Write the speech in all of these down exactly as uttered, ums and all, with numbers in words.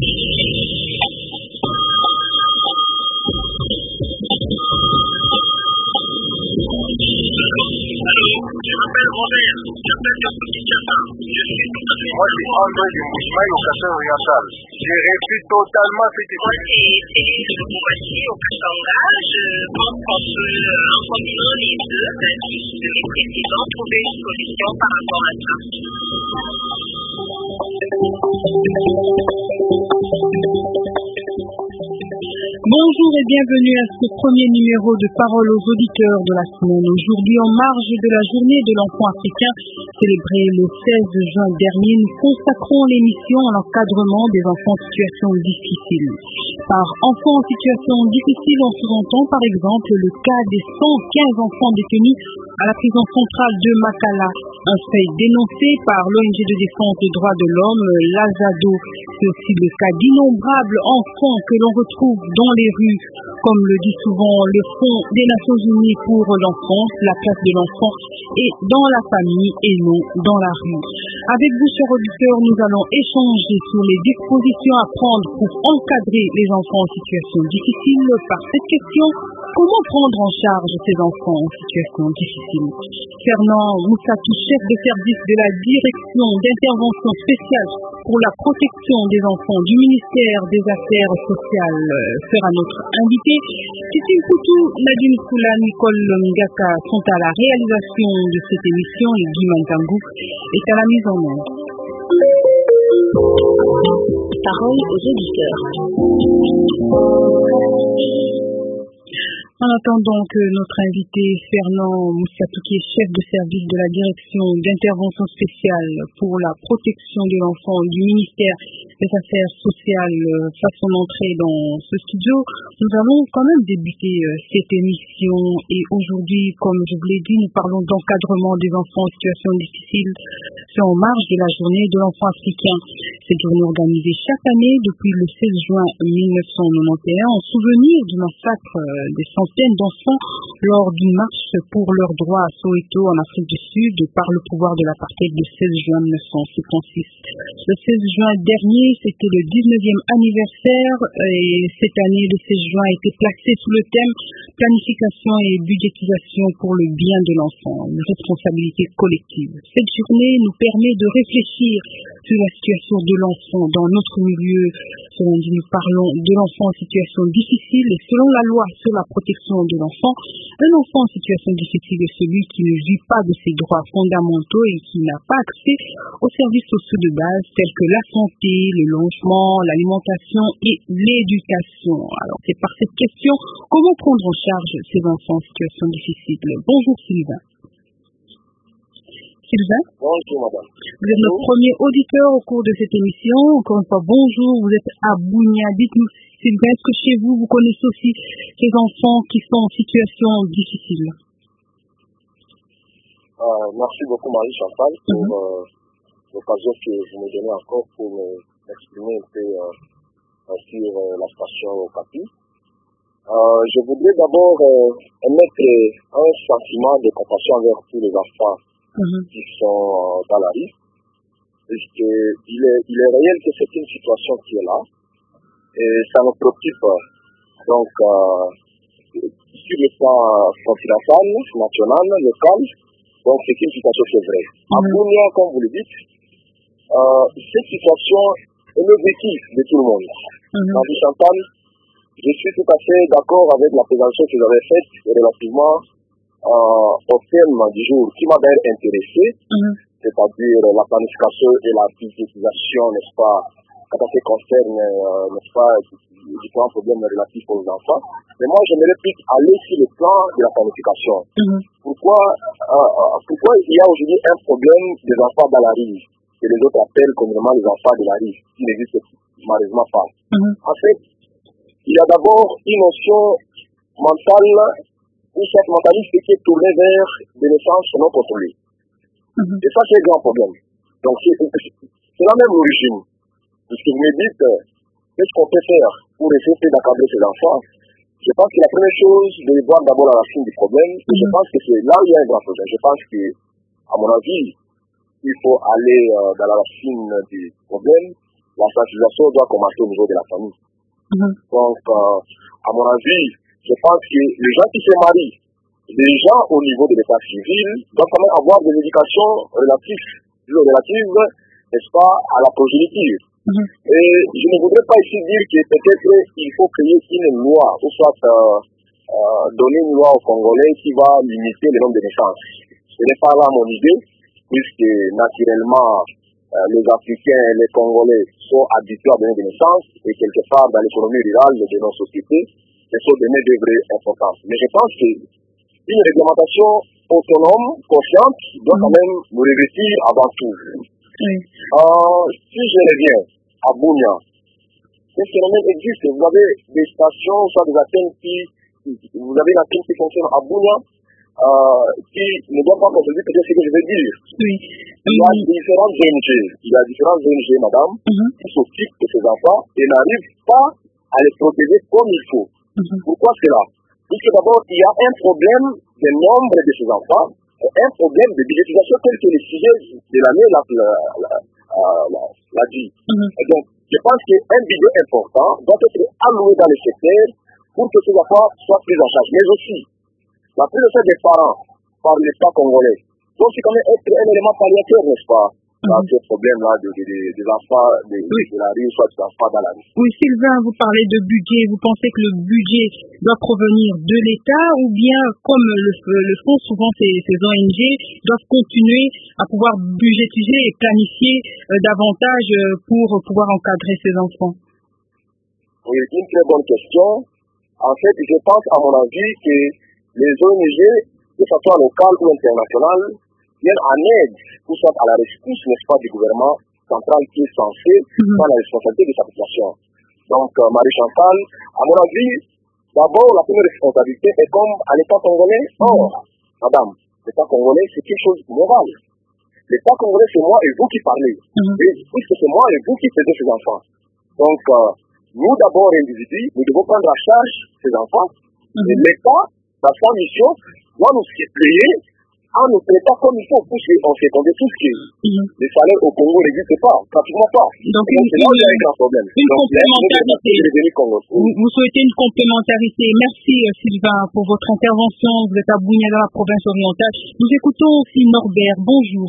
Je m'appelle Robert, j'appelle de Kinshasa. Je suis tout à fait... Moi, c'est André du Mouchmaï, locateur oriental. J'ai reçu totalement ce qui... Moi, c'est Céline de Boumbachi, au Katanga. Je pense qu'on peut, en combinant les deux, de mes présidents, trouver une solution par rapport à ça. Bonjour et bienvenue à ce premier numéro de Parole aux auditeurs de la semaine. Aujourd'hui, en marge de la journée de l'enfant africain, célébrée le seize juin dernier, nous consacrons l'émission à l'encadrement des enfants en situation difficile. Par enfants en situation difficile, on sous-entend par exemple le cas des cent quinze enfants détenus à la prison centrale de Makala, un fait dénoncé par l'O N G de défense des droits de l'homme, l'Azado. C'est aussi le cas d'innombrables enfants que l'on retrouve dans les rues, comme le dit souvent le Fonds des Nations Unies pour l'enfance, la place de l'enfant est dans la famille et non dans la rue. Avec vous, chers auditeurs, nous allons échanger sur les dispositions à prendre pour encadrer les enfants en situation difficile. Par cette question, comment prendre en charge ces enfants en situation difficile? Fernand Moussatou, chef de service de la direction d'intervention spéciale pour la protection des enfants du ministère des Affaires sociales, sera notre invité. Titi Koutou, Nadine Koula, Nicole Ngaka sont à la réalisation de cette émission et Guy Mantangou est à la mise en œuvre. Parole aux auditeurs. En attendant que notre invité Fernand Moussatou, qui est chef de service de la direction d'intervention spéciale pour la protection de l'enfant du ministère des Affaires sociales, fasse son entrée dans ce studio, nous allons quand même débuter cette émission. Et aujourd'hui, comme je vous l'ai dit, nous parlons d'encadrement des enfants en situation difficile. C'est en marge de la journée de l'enfant africain. Cette journée organisée chaque année depuis le seize juin mille neuf cent quatre-vingt-onze en souvenir du massacre des centaines d'enfants lors d'une marche pour leurs droits à Soweto en Afrique du Sud par le pouvoir de l'apartheid le seize juin mille neuf cent soixante-six. Le seize juin dernier, c'était le dix-neuvième anniversaire et cette année, le seize juin a été placé sous le thème planification et budgétisation pour le bien de l'enfant, une responsabilité collective. Cette journée nous permet de réfléchir sur la situation de l'enfant dans notre milieu. Selon dit, nous parlons de l'enfant en situation difficile et selon la loi sur la protection de l'enfant, un enfant en situation difficile est celui qui ne jouit pas de ses droits fondamentaux et qui n'a pas accès aux services sociaux de base tels que la santé, le logement, l'alimentation et l'éducation. Alors c'est par cette question, comment prendre en charge ces enfants en situation difficile? Bonjour Sylvain. Sylvain. Bonjour madame. Vous êtes notre premier auditeur au cours de cette émission. Encore une fois, bonjour. Vous êtes à Bounia. Dites-nous, Sylvain, est-ce que chez vous, vous connaissez aussi ces enfants qui sont en situation difficile? euh, Merci beaucoup Marie-Chantal pour mm-hmm. euh, l'occasion que vous me donnez encore pour m'exprimer un peu euh, sur euh, la station Okapi. Euh, je voudrais d'abord euh, émettre un sentiment de compassion envers tous les enfants Mmh. qui sont euh, dans la rue, puisqu'il est, il est réel que c'est une situation qui est là, et ça nous préoccupe. Donc, euh, sur le plan continental, national, local, donc c'est une situation qui est vraie. Mmh. À Bounia, comme vous le dites, euh, cette situation est le vécu de tout le monde. Mmh. Marie Chantal, je suis tout à fait d'accord avec la présentation que vous avez faite relativement Euh, au thème du jour qui m'a d'ailleurs intéressé, mm-hmm. c'est-à-dire la planification et la budgétisation, n'est-ce pas, quand ça concerne, euh, n'est-ce pas, différents problèmes relatifs aux enfants. Mais moi, j'aimerais plus aller sur le plan de la planification. Mm-hmm. Pourquoi, euh, pourquoi il y a aujourd'hui un problème des enfants dans la rue, que les autres appellent communément les enfants de la rue, qui n'existe malheureusement pas. Mm-hmm. En fait, il y a d'abord une notion mentale où cette mentalité qui est tournée vers des naissances non contrôlées. Mm-hmm. Et ça, c'est un grand problème. Donc, c'est, c'est la même origine. Puisque vous me dites, euh, qu'est-ce qu'on peut faire pour essayer d'encadrer ces enfants? Je pense que la première chose, de voir d'abord la racine du problème, mm-hmm. je pense que c'est là où il y a un grand problème. Je pense que, à mon avis, il faut aller euh, dans la racine du problème. la sensibilisation doit commencer au niveau de la famille. Mm-hmm. Donc, euh, à mon avis, je pense que les gens qui se marient, les gens au niveau de l'état civil, doivent quand même avoir des éducations relatives, relatives, n'est-ce pas, à la progéniture. Mm-hmm. Et je ne voudrais pas ici dire que peut-être il faut créer une loi, ou soit euh, euh, donner une loi aux Congolais qui va limiter le nombre de naissances. Ce n'est pas là mon idée, puisque naturellement, euh, les Africains et les Congolais sont habitués à donner des naissances, et quelque part dans l'économie rurale de nos sociétés, ce sont des main-d'œuvre importantes. Mais je pense que une réglementation autonome, consciente, doit quand même nous revêtir avant tout. Oui. Euh, si je reviens à Bunia, ce phénomène existe. Vous avez des stations, soit des antennes qui, vous avez une antenne qui fonctionne à Bunia, euh, qui ne doit pas contrôler peut-être ce que je veux dire. Oui. Il y a différentes O N G, il y a différentes O N G, madame, mm-hmm. qui s'occupent de ces enfants et n'arrivent pas à les protéger comme il faut. Mm-hmm. Pourquoi cela? Puisque d'abord, il y a un problème de nombre de ces enfants, un problème de budgétisation tel que le sujet de l'année l'a, l'a, l'a, l'a, l'a dit. Mm-hmm. Et donc, je pense qu'un budget important doit être alloué dans le secteur pour que ces enfants soient pris en charge. Mais aussi, la prise en charge des parents par l'État congolais. Donc, c'est quand même être un élément palliatif, n'est-ce pas? Dans ce problème-là de, de, de, des enfants de, oui. de la rue, soit des enfants dans la rue. Oui, Sylvain, vous parlez de budget. Vous pensez que le budget doit provenir de l'État ou bien, comme le, le font souvent ces, ces O N G, doivent continuer à pouvoir budgétiser et planifier euh, davantage pour pouvoir encadrer ces enfants? Oui, une très bonne question. En fait, je pense, à mon avis, que les O N G, de façon locale ou internationale, viennent en aide, ou soit à la rescousse, n'est-ce pas, du gouvernement central qui est censé mm-hmm. prendre la responsabilité de sa population. Donc, euh, Marie-Chantal, à mon avis, d'abord, la première responsabilité est comme à l'État congolais. Or, madame, l'État congolais, c'est quelque chose de moral. L'État congolais, c'est moi et vous qui parlez. Mm-hmm. Et puisque c'est moi et vous qui faisiez ces enfants. Donc, euh, nous, d'abord, individus, nous devons prendre en charge ces enfants. Mm-hmm. Et l'État, dans sa mission, doit nous supplier en nous traitant comme il faut, puisqu'on sait qu'on est tous que mm-hmm. les salaires au Congo n'existent pas, pratiquement pas. Donc, une, c'est là où il y a un grand problème. Une Donc, complémentarité. Vous, vous souhaitez une complémentarité. Merci Sylvain pour votre intervention. Vous êtes à Bunia dans la province orientale. Nous écoutons aussi Norbert. Bonjour.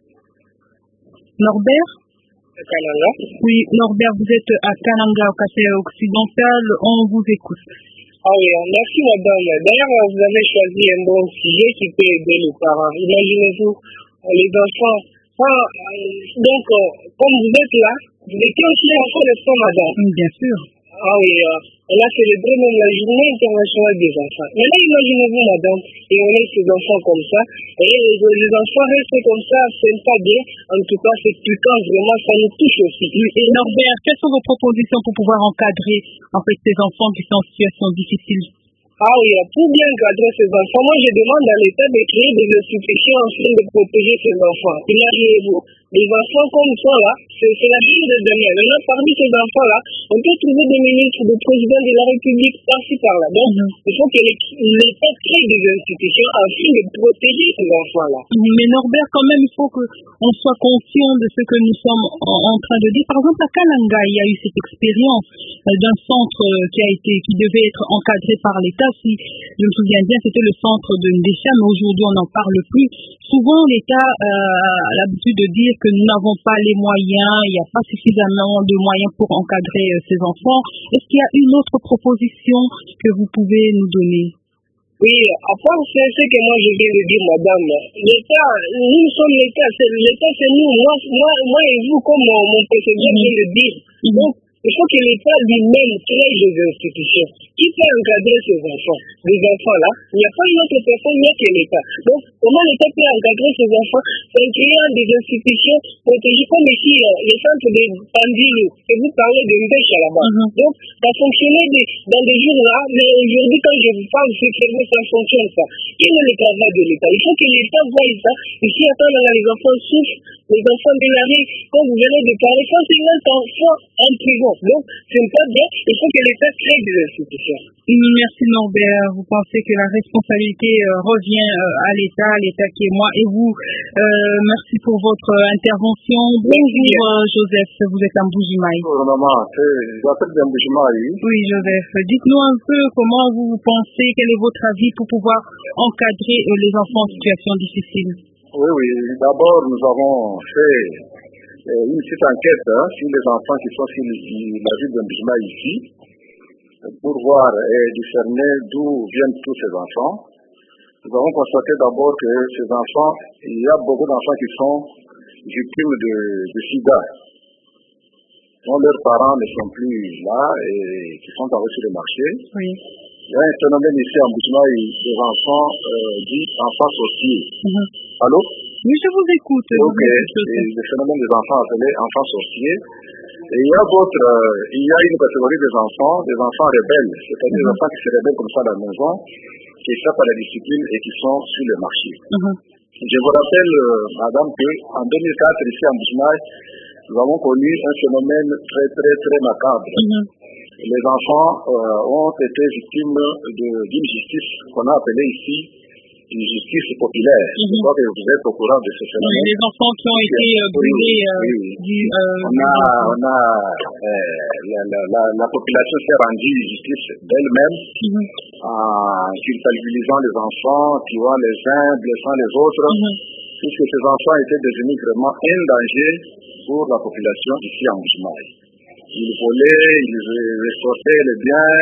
Norbert? Kananga. Oui, Norbert, vous êtes à Kananga, au Kasai occidental. On vous écoute. Ah oui, merci madame. D'ailleurs, vous avez choisi un bon sujet qui peut aider les parents. Imaginez-vous, les enfants. Ah, donc, comme vous êtes là, vous étiez aussi enfant de ça, madame. Bien sûr. Ah oui, euh, on a célébré même la journée internationale des enfants. Mais là, imaginez-vous, madame, et on laisse ces enfants comme ça, et les, les enfants restent comme ça, c'est pas bien. En tout cas, c'est piquant, vraiment, ça nous touche aussi. Et Norbert, quelles sont vos propositions pour pouvoir encadrer, en fait, ces enfants qui sont en situation difficile? Ah oui, pour bien encadrer ces enfants, moi je demande à l'État de créer des institutions afin de protéger ces enfants. Imaginez-vous, les enfants comme ils sont là, c'est, c'est la vie de demain. Maintenant, parmi ces enfants-là, on peut trouver des ministres, des présidents de la République par-ci par-là. Donc, mm-hmm. il faut que l'État crée des institutions afin de protéger ces enfants-là. Mais Norbert, quand même, il faut qu'on soit conscient de ce que nous sommes en, en train de dire. Par exemple, à Kananga, il y a eu cette expérience euh, d'un centre euh, qui a été, qui devait être encadré par l'État. Si je me souviens bien, c'était le centre de Ndesha, mais aujourd'hui on n'en parle plus. Souvent l'État euh, a l'habitude de dire que nous n'avons pas les moyens, il n'y a pas suffisamment de moyens pour encadrer euh, ces enfants. Est-ce qu'il y a une autre proposition que vous pouvez nous donner? Oui, à part c'est ce que moi je viens de dire, madame. L'État, nous sommes l'État, c'est, l'État c'est nous, moi, moi, moi et vous, comme mon, mon précédent mm-hmm. vient de dire. Mm-hmm. Donc, il faut que l'État lui-même crée des institutions qui peut encadrer ces enfants. Les enfants-là, il n'y a pas une autre personne mieux que l'État. Donc, comment l'État peut encadrer ces enfants? C'est en créant des institutions protégées, comme ici, euh, les centres de Pandilou, et vous parlez de Mbèche là-bas. Mm-hmm. Donc, ça fonctionnait de, dans des jours-là, mais aujourd'hui, quand je vous parle, c'est que ça fonctionne ça. Quel est le travail de l'État? Il faut que l'État voie ça. Ici, attends, les enfants souffrent, les enfants de la rue, comme vous venez de parler, quand c'est un enfant en prison. Donc, ce n'est pas bien, il faut que l'État crée des institutions. Merci Norbert. Vous pensez que la responsabilité euh, revient euh, à l'État, l'État qui est moi et vous. Euh, merci pour votre intervention. Bonjour euh, Joseph, vous êtes en Mbuji-Mayi. Oui Joseph, dites-nous un peu comment vous pensez, quel est votre avis pour pouvoir encadrer euh, les enfants en situation difficile. Oui, oui. D'abord, nous avons fait euh, une petite enquête hein, sur les enfants qui sont sur la ville de Mbuji-Mayi ici, pour voir et discerner d'où viennent tous ces enfants. Nous avons constaté d'abord que ces enfants, il y a beaucoup d'enfants qui sont victimes de, de sida, dont leurs parents ne sont plus là et qui sont envoyés sur le marché. Oui. Il y a un phénomène ici en Mbuji-Mayi des enfants euh, dits enfants sorciers. Mm-hmm. Allô? Oui, je vous écoute. Ok, le phénomène des enfants appelés enfants sorciers. Et il y a d'autres, euh, il y a une catégorie des enfants, des enfants rebelles, c'est-à-dire mm-hmm. des enfants qui se rebellent comme ça à la maison, qui échappent à la discipline et qui sont sur le marché. Mm-hmm. Je vous rappelle, euh, madame, qu'en deux mille quatre, ici en Mbuji-Mayi, nous avons connu un phénomène très, très, très macabre. Mm-hmm. Les enfants euh, ont été victimes d'une justice qu'on a appelée ici une justice populaire. Mm-hmm. Je crois que vous êtes au courant de ce phénomène. Oui, les enfants qui ont été euh, brûlés euh, oui. du... Euh, on a, on a euh, la, la, la, la population s'est rendue justice d'elle-même mm-hmm. en culpabilisant les enfants, tuant les uns, blessant les autres, mm-hmm. puisque ces enfants étaient devenus vraiment un danger pour la population ici en Mbuji-Mayi. Ils volaient, ils extortaient les biens,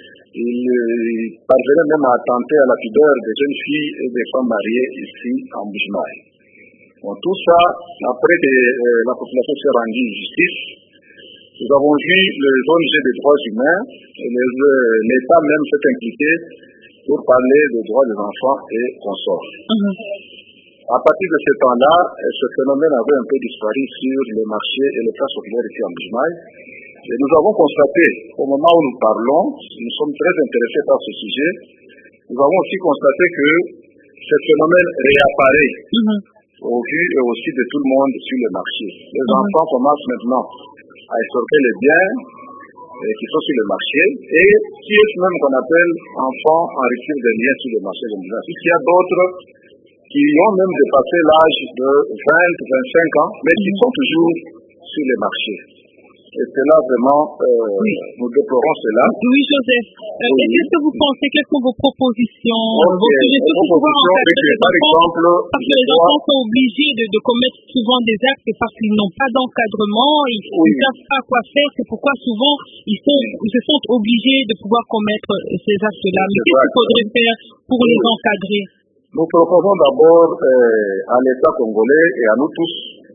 ils parvenaient même à attenter à la pudeur des jeunes filles et des femmes mariées ici en Mbuji-Mayi. Bon, tout ça, après que euh, la population s'est rendue justice, nous avons vu les O N G des droits humains, et les, euh, l'État même s'est impliqué pour parler des droits des enfants et consorts. Mm-hmm. À partir de ce temps-là, ce phénomène avait un peu disparu sur les marchés et les classes populaires ici en Mbuji-Mayi. Et nous avons constaté, au moment où nous parlons, nous sommes très intéressés par ce sujet, nous avons aussi constaté que ce phénomène réapparaît mm-hmm. au vu et aussi de tout le monde sur le marché. Les mm-hmm. enfants commencent maintenant à extorquer les biens euh, qui sont sur le marché et qui est ce même qu'on appelle enfants en rupture de liens sur le marché de Mbuji-Mayi. Il y a d'autres qui ont même dépassé l'âge de vingt à vingt-cinq ans, mais qui sont toujours sur les marchés. Et c'est là vraiment, euh, oui. nous déplorons cela. Oui, Joseph. Euh, oui. Qu'est-ce que vous pensez? Quelles sont vos propositions? Okay. Vos suggestions pour pouvoir encadrer les enfants? Exemple, parce que les enfants sont obligés de, de commettre souvent des actes parce qu'ils n'ont pas d'encadrement, ils ne oui. savent pas quoi faire. C'est pourquoi souvent ils, sont, ils se sentent obligés de pouvoir commettre ces actes-là. Mais qu'est-ce qu'il faudrait faire pour oui. les encadrer? Nous proposons d'abord euh, à l'État congolais et à nous tous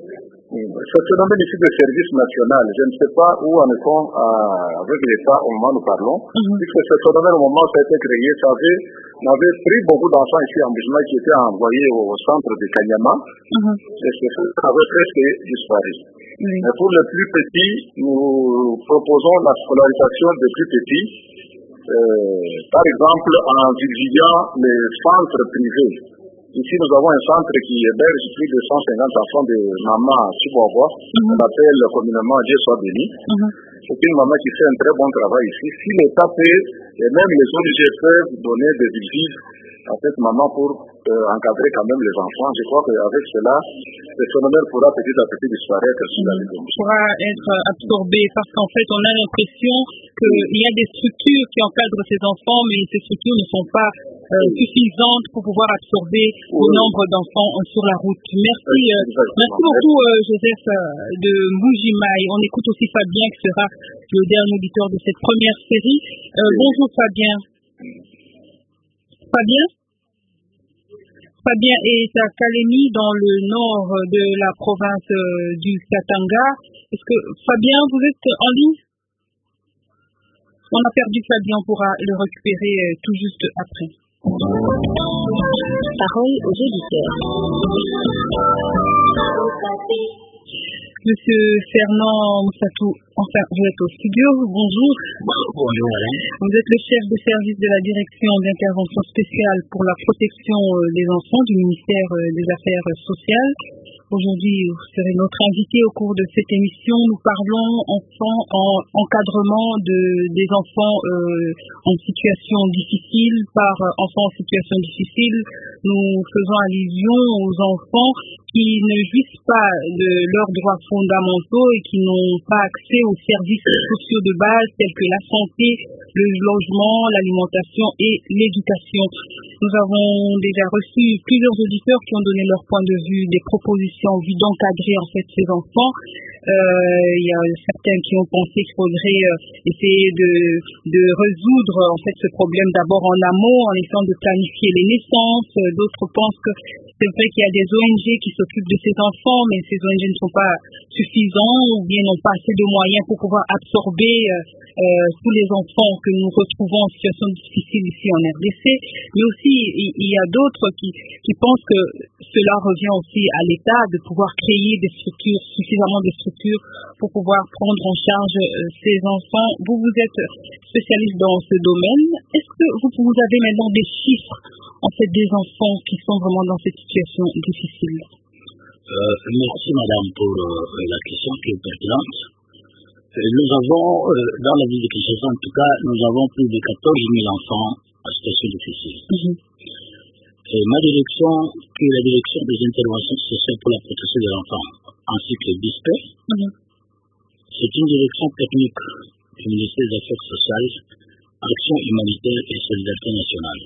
ce phénomène ici de service national. Je ne sais pas où en est-on euh, avec l'État au moment où nous parlons, mm-hmm. puisque ce phénomène au moment où ça a été créé, ça avait, on avait pris beaucoup d'enfants ici en Mbuji-Mayi qui étaient envoyés au, au centre de Kanyama, mm-hmm. et ça avait presque disparu. Mm-hmm. Mais pour les plus petits, nous proposons la scolarisation des plus petits, euh, par exemple en subsidiant les centres privés. Ici, nous avons un centre qui héberge plus de cent cinquante enfants de maman Chibobo, mm-hmm. on appelle communément Dieu soit béni. Mm-hmm. C'est une maman qui fait un très bon travail ici. Si l'État peut, et même les O N G peuvent donner des visites à cette maman pour euh, encadrer quand même les enfants, je crois qu'avec cela, ce phénomène pourra petit à petit disparaître sur la ville. Pourra être absorbé parce qu'en fait, on a l'impression qu'il y a des structures qui encadrent ces enfants, mais ces structures ne sont pas euh, suffisantes pour pouvoir absorber oui. le nombre d'enfants sur la route. Merci, euh, merci beaucoup, euh, Joseph euh, de Mbuji-Mayi. On écoute aussi Fabien qui sera le dernier auditeur de cette première série. Euh, oui. Bonjour Fabien. Fabien Fabien est à Kalemi, dans le nord de la province du Katanga. Est-ce que Fabien, vous êtes en ligne? On a perdu Fabien, on pourra le récupérer tout juste après. Parole aux auditeurs. Monsieur Fernand Moussatou, Enfin, vous êtes au studio, bonjour. Bonjour, madame. Vous êtes le chef de service de la direction d'intervention spéciale pour la protection des enfants du ministère des Affaires sociales. Aujourd'hui, vous serez notre invité au cours de cette émission. Nous parlons enfants en encadrement de, des enfants euh, en situation difficile. Par euh, enfants en situation difficile, nous faisons allusion aux enfants qui ne jouissent pas de leurs droits fondamentaux et qui n'ont pas accès aux services sociaux de base tels que la santé, le logement, l'alimentation et l'éducation. Nous avons déjà reçu plusieurs auditeurs qui ont donné leur point de vue, des propositions en vue d'encadrer en fait ces enfants. Euh, il y a certains qui ont pensé qu'il faudrait euh, essayer de, de résoudre en fait ce problème d'abord en amont, en essayant de planifier les naissances. D'autres pensent que c'est vrai qu'il y a des O N G qui s'occupent de ces enfants, mais ces O N G ne sont pas suffisants ou bien n'ont pas assez de moyens pour pouvoir absorber euh, euh, tous les enfants que nous retrouvons en situation difficile ici en R D C. Mais aussi, il, il y a d'autres qui, qui pensent que cela revient aussi à l'État de pouvoir créer des structures, suffisamment de structures pour pouvoir prendre en charge euh, ces enfants. Vous, vous êtes spécialiste dans ce domaine. Est-ce que vous, vous avez maintenant des chiffres en fait des enfants qui sont vraiment dans cette situation difficile? Euh, merci madame pour euh, la question qui est pertinente. Euh, nous avons, euh, dans la ville de Kinshasa en tout cas, nous avons plus de quatorze mille enfants en situation difficile. Mm-hmm. Et ma direction, qui est la direction des interventions sociales pour la protection des enfants, ainsi que le B I S P E, mm-hmm. c'est une direction technique du ministère des Affaires sociales, Action humanitaire et solidarité nationale.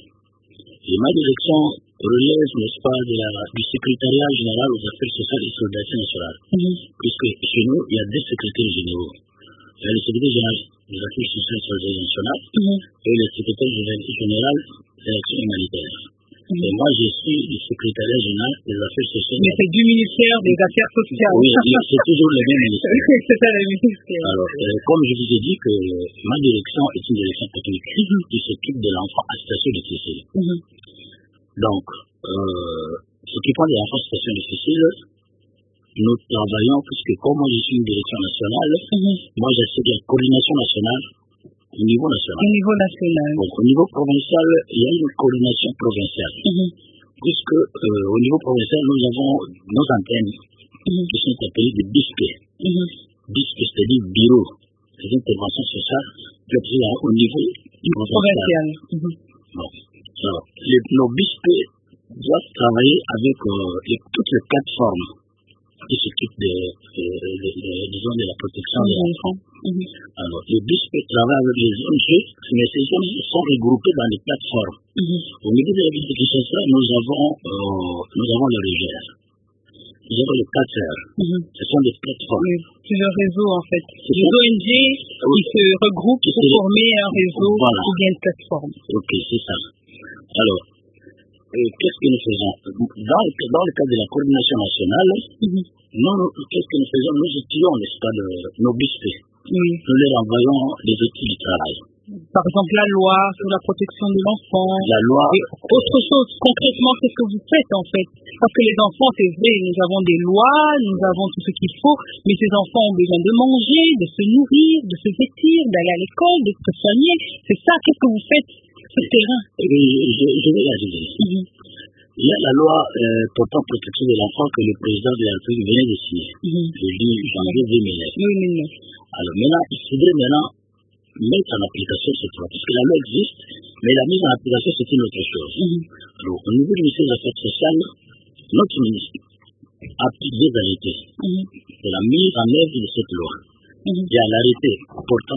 Et ma direction relève, n'est-ce pas, de la, du secrétariat général aux affaires sociales et solidarité nationale. Mm-hmm. Puisque chez nous, il y a deux secrétaires généraux. Il y a le secrétaire général des affaires sociales et solidarité nationale mm-hmm. et le secrétaire général de l'action humanitaire. Mm-hmm. Et moi, je suis du secrétariat général des affaires sociales. Mais c'est du ministère des affaires sociales. Oui, c'est toujours le même ministère. C'est ça, le ministère. Alors, euh, comme je vous ai dit que ma direction est une direction technique mm-hmm. qui s'occupe de l'enfant à situation difficile. Mm-hmm. Donc, euh, ce qui prend des enfants en situation difficile, nous travaillons, puisque comme moi je suis une direction nationale, mm-hmm. moi j'assure la coordination nationale au niveau national. Au niveau national. Donc, au niveau provincial, il y a une coordination provinciale. Mm-hmm. Puisque euh, au niveau provincial, nous avons nos antennes mm-hmm. qui sont appelées des B I S P. Mm-hmm. B I S P, c'est-à-dire Bureau des interventions sociales, qui est au niveau provincial. Mm-hmm. Bon. Alors, les, nos B I S P doivent travailler avec euh, les, toutes les plateformes qui s'occupent de, de, de, de, de, de, de la protection mm-hmm. des enfants. Mm-hmm. Alors, les B I S P travaillent avec les O N G, mais ces O N G sont regroupés dans des plateformes. Mm-hmm. Au niveau de la ville de Kinshasa, nous avons, euh, nous avons le R G R. Nous avons le quatre R. Mm-hmm. Ce sont des plateformes. Oui, c'est le réseau en fait. Les O N G oui. qui se regroupent qui pour se... former un réseau voilà. ou bien une plateforme. Ok, c'est ça. Alors, euh, qu'est-ce que nous faisons dans le, dans le cadre de la coordination nationale, mm-hmm. nous, qu'est-ce que nous faisons? Nous étudions, n'est-ce pas, le, nos B I S P. Oui. Nous leur envoyons des outils du travail. Par exemple, la loi sur la protection de l'enfant. La loi. Et autre chose, concrètement, qu'est-ce que vous faites en fait? Parce que les enfants, c'est vrai, nous avons des lois, nous avons tout ce qu'il faut, mais ces enfants ont besoin de manger, de se nourrir, de se vêtir, d'aller à l'école, de se soigner. C'est ça, qu'est-ce que vous faites sur le terrain? Et je, je vais la dire. Mm-hmm. Il y a la loi euh, portant protection de l'enfant que le président de la République venait de signer, mm-hmm. le dix janvier deux mille neuf. deux mille neuf. Alors maintenant, il faudrait maintenant mettre en application cette loi, parce que la loi existe, mais la mise en application, c'est une autre chose. Mm-hmm. Alors, au niveau du ministère des Affaires sociales, notre ministre a pris des arrêtés mm-hmm. de la mise en œuvre de cette loi. Mm-hmm. Il y a l'arrêté portant,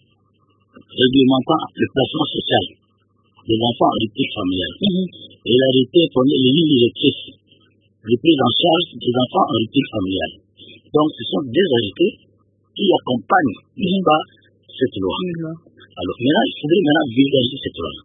réglementant le placement social des enfants en rupture familiale. Mm-hmm. Et l'arrêté prenait les lignes directrices de prise en charge des enfants en rupture familiale. Donc, ce sont des arrêtés qui accompagnent, n'est-ce pas, cette loi. Mm-hmm. Alors, maintenant, il faudrait maintenant vulgariser cette loi.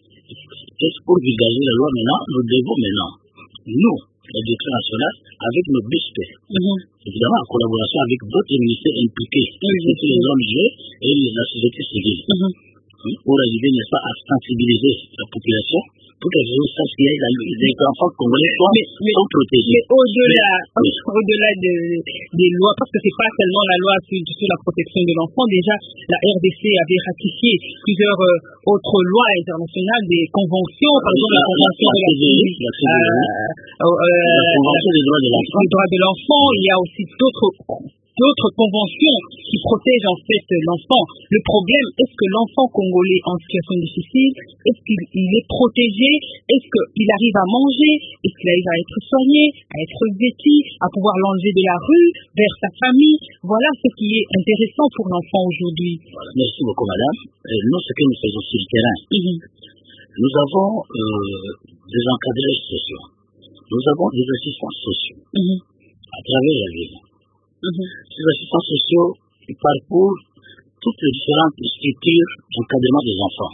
Pour vulgariser la loi maintenant, nous devons maintenant, nous, la direction nationale, avec nos B I S P, mm-hmm. évidemment en collaboration avec d'autres ministères impliqués, mm-hmm. les O N G et la société civile, mm-hmm. pour arriver, n'est-ce pas, à sensibiliser la population pour que je sache qu'il y a des enfants congolais sont, mais, mais, sont protégés. Mais au-delà, oui. au-delà de, des lois, parce que c'est pas seulement la loi sur, sur la protection de l'enfant, déjà la R D C avait ratifié plusieurs euh, autres lois internationales, des conventions, par exemple la, la convention la, de la, la, la, euh, euh, la convention des droits de l'enfant. Des droits de l'enfant, il y a aussi d'autres d'autres conventions qui protègent en fait l'enfant. Le problème, est-ce que l'enfant congolais en situation difficile, est-ce qu'il il est protégé, est-ce qu'il arrive à manger, est-ce qu'il arrive à être soigné, à être vêtu, à pouvoir l'enlever de la rue vers sa famille. Voilà ce qui est intéressant pour l'enfant aujourd'hui. Voilà. Merci beaucoup madame. Euh, nous, ce que nous faisons sur le terrain, mm-hmm. nous avons euh, des encadreurs sociaux, nous avons des assistants sociaux mm-hmm. à travers la ville. Mm-hmm. Ces assistants sociaux ils parcourent toutes les différentes structures d'encadrement des enfants.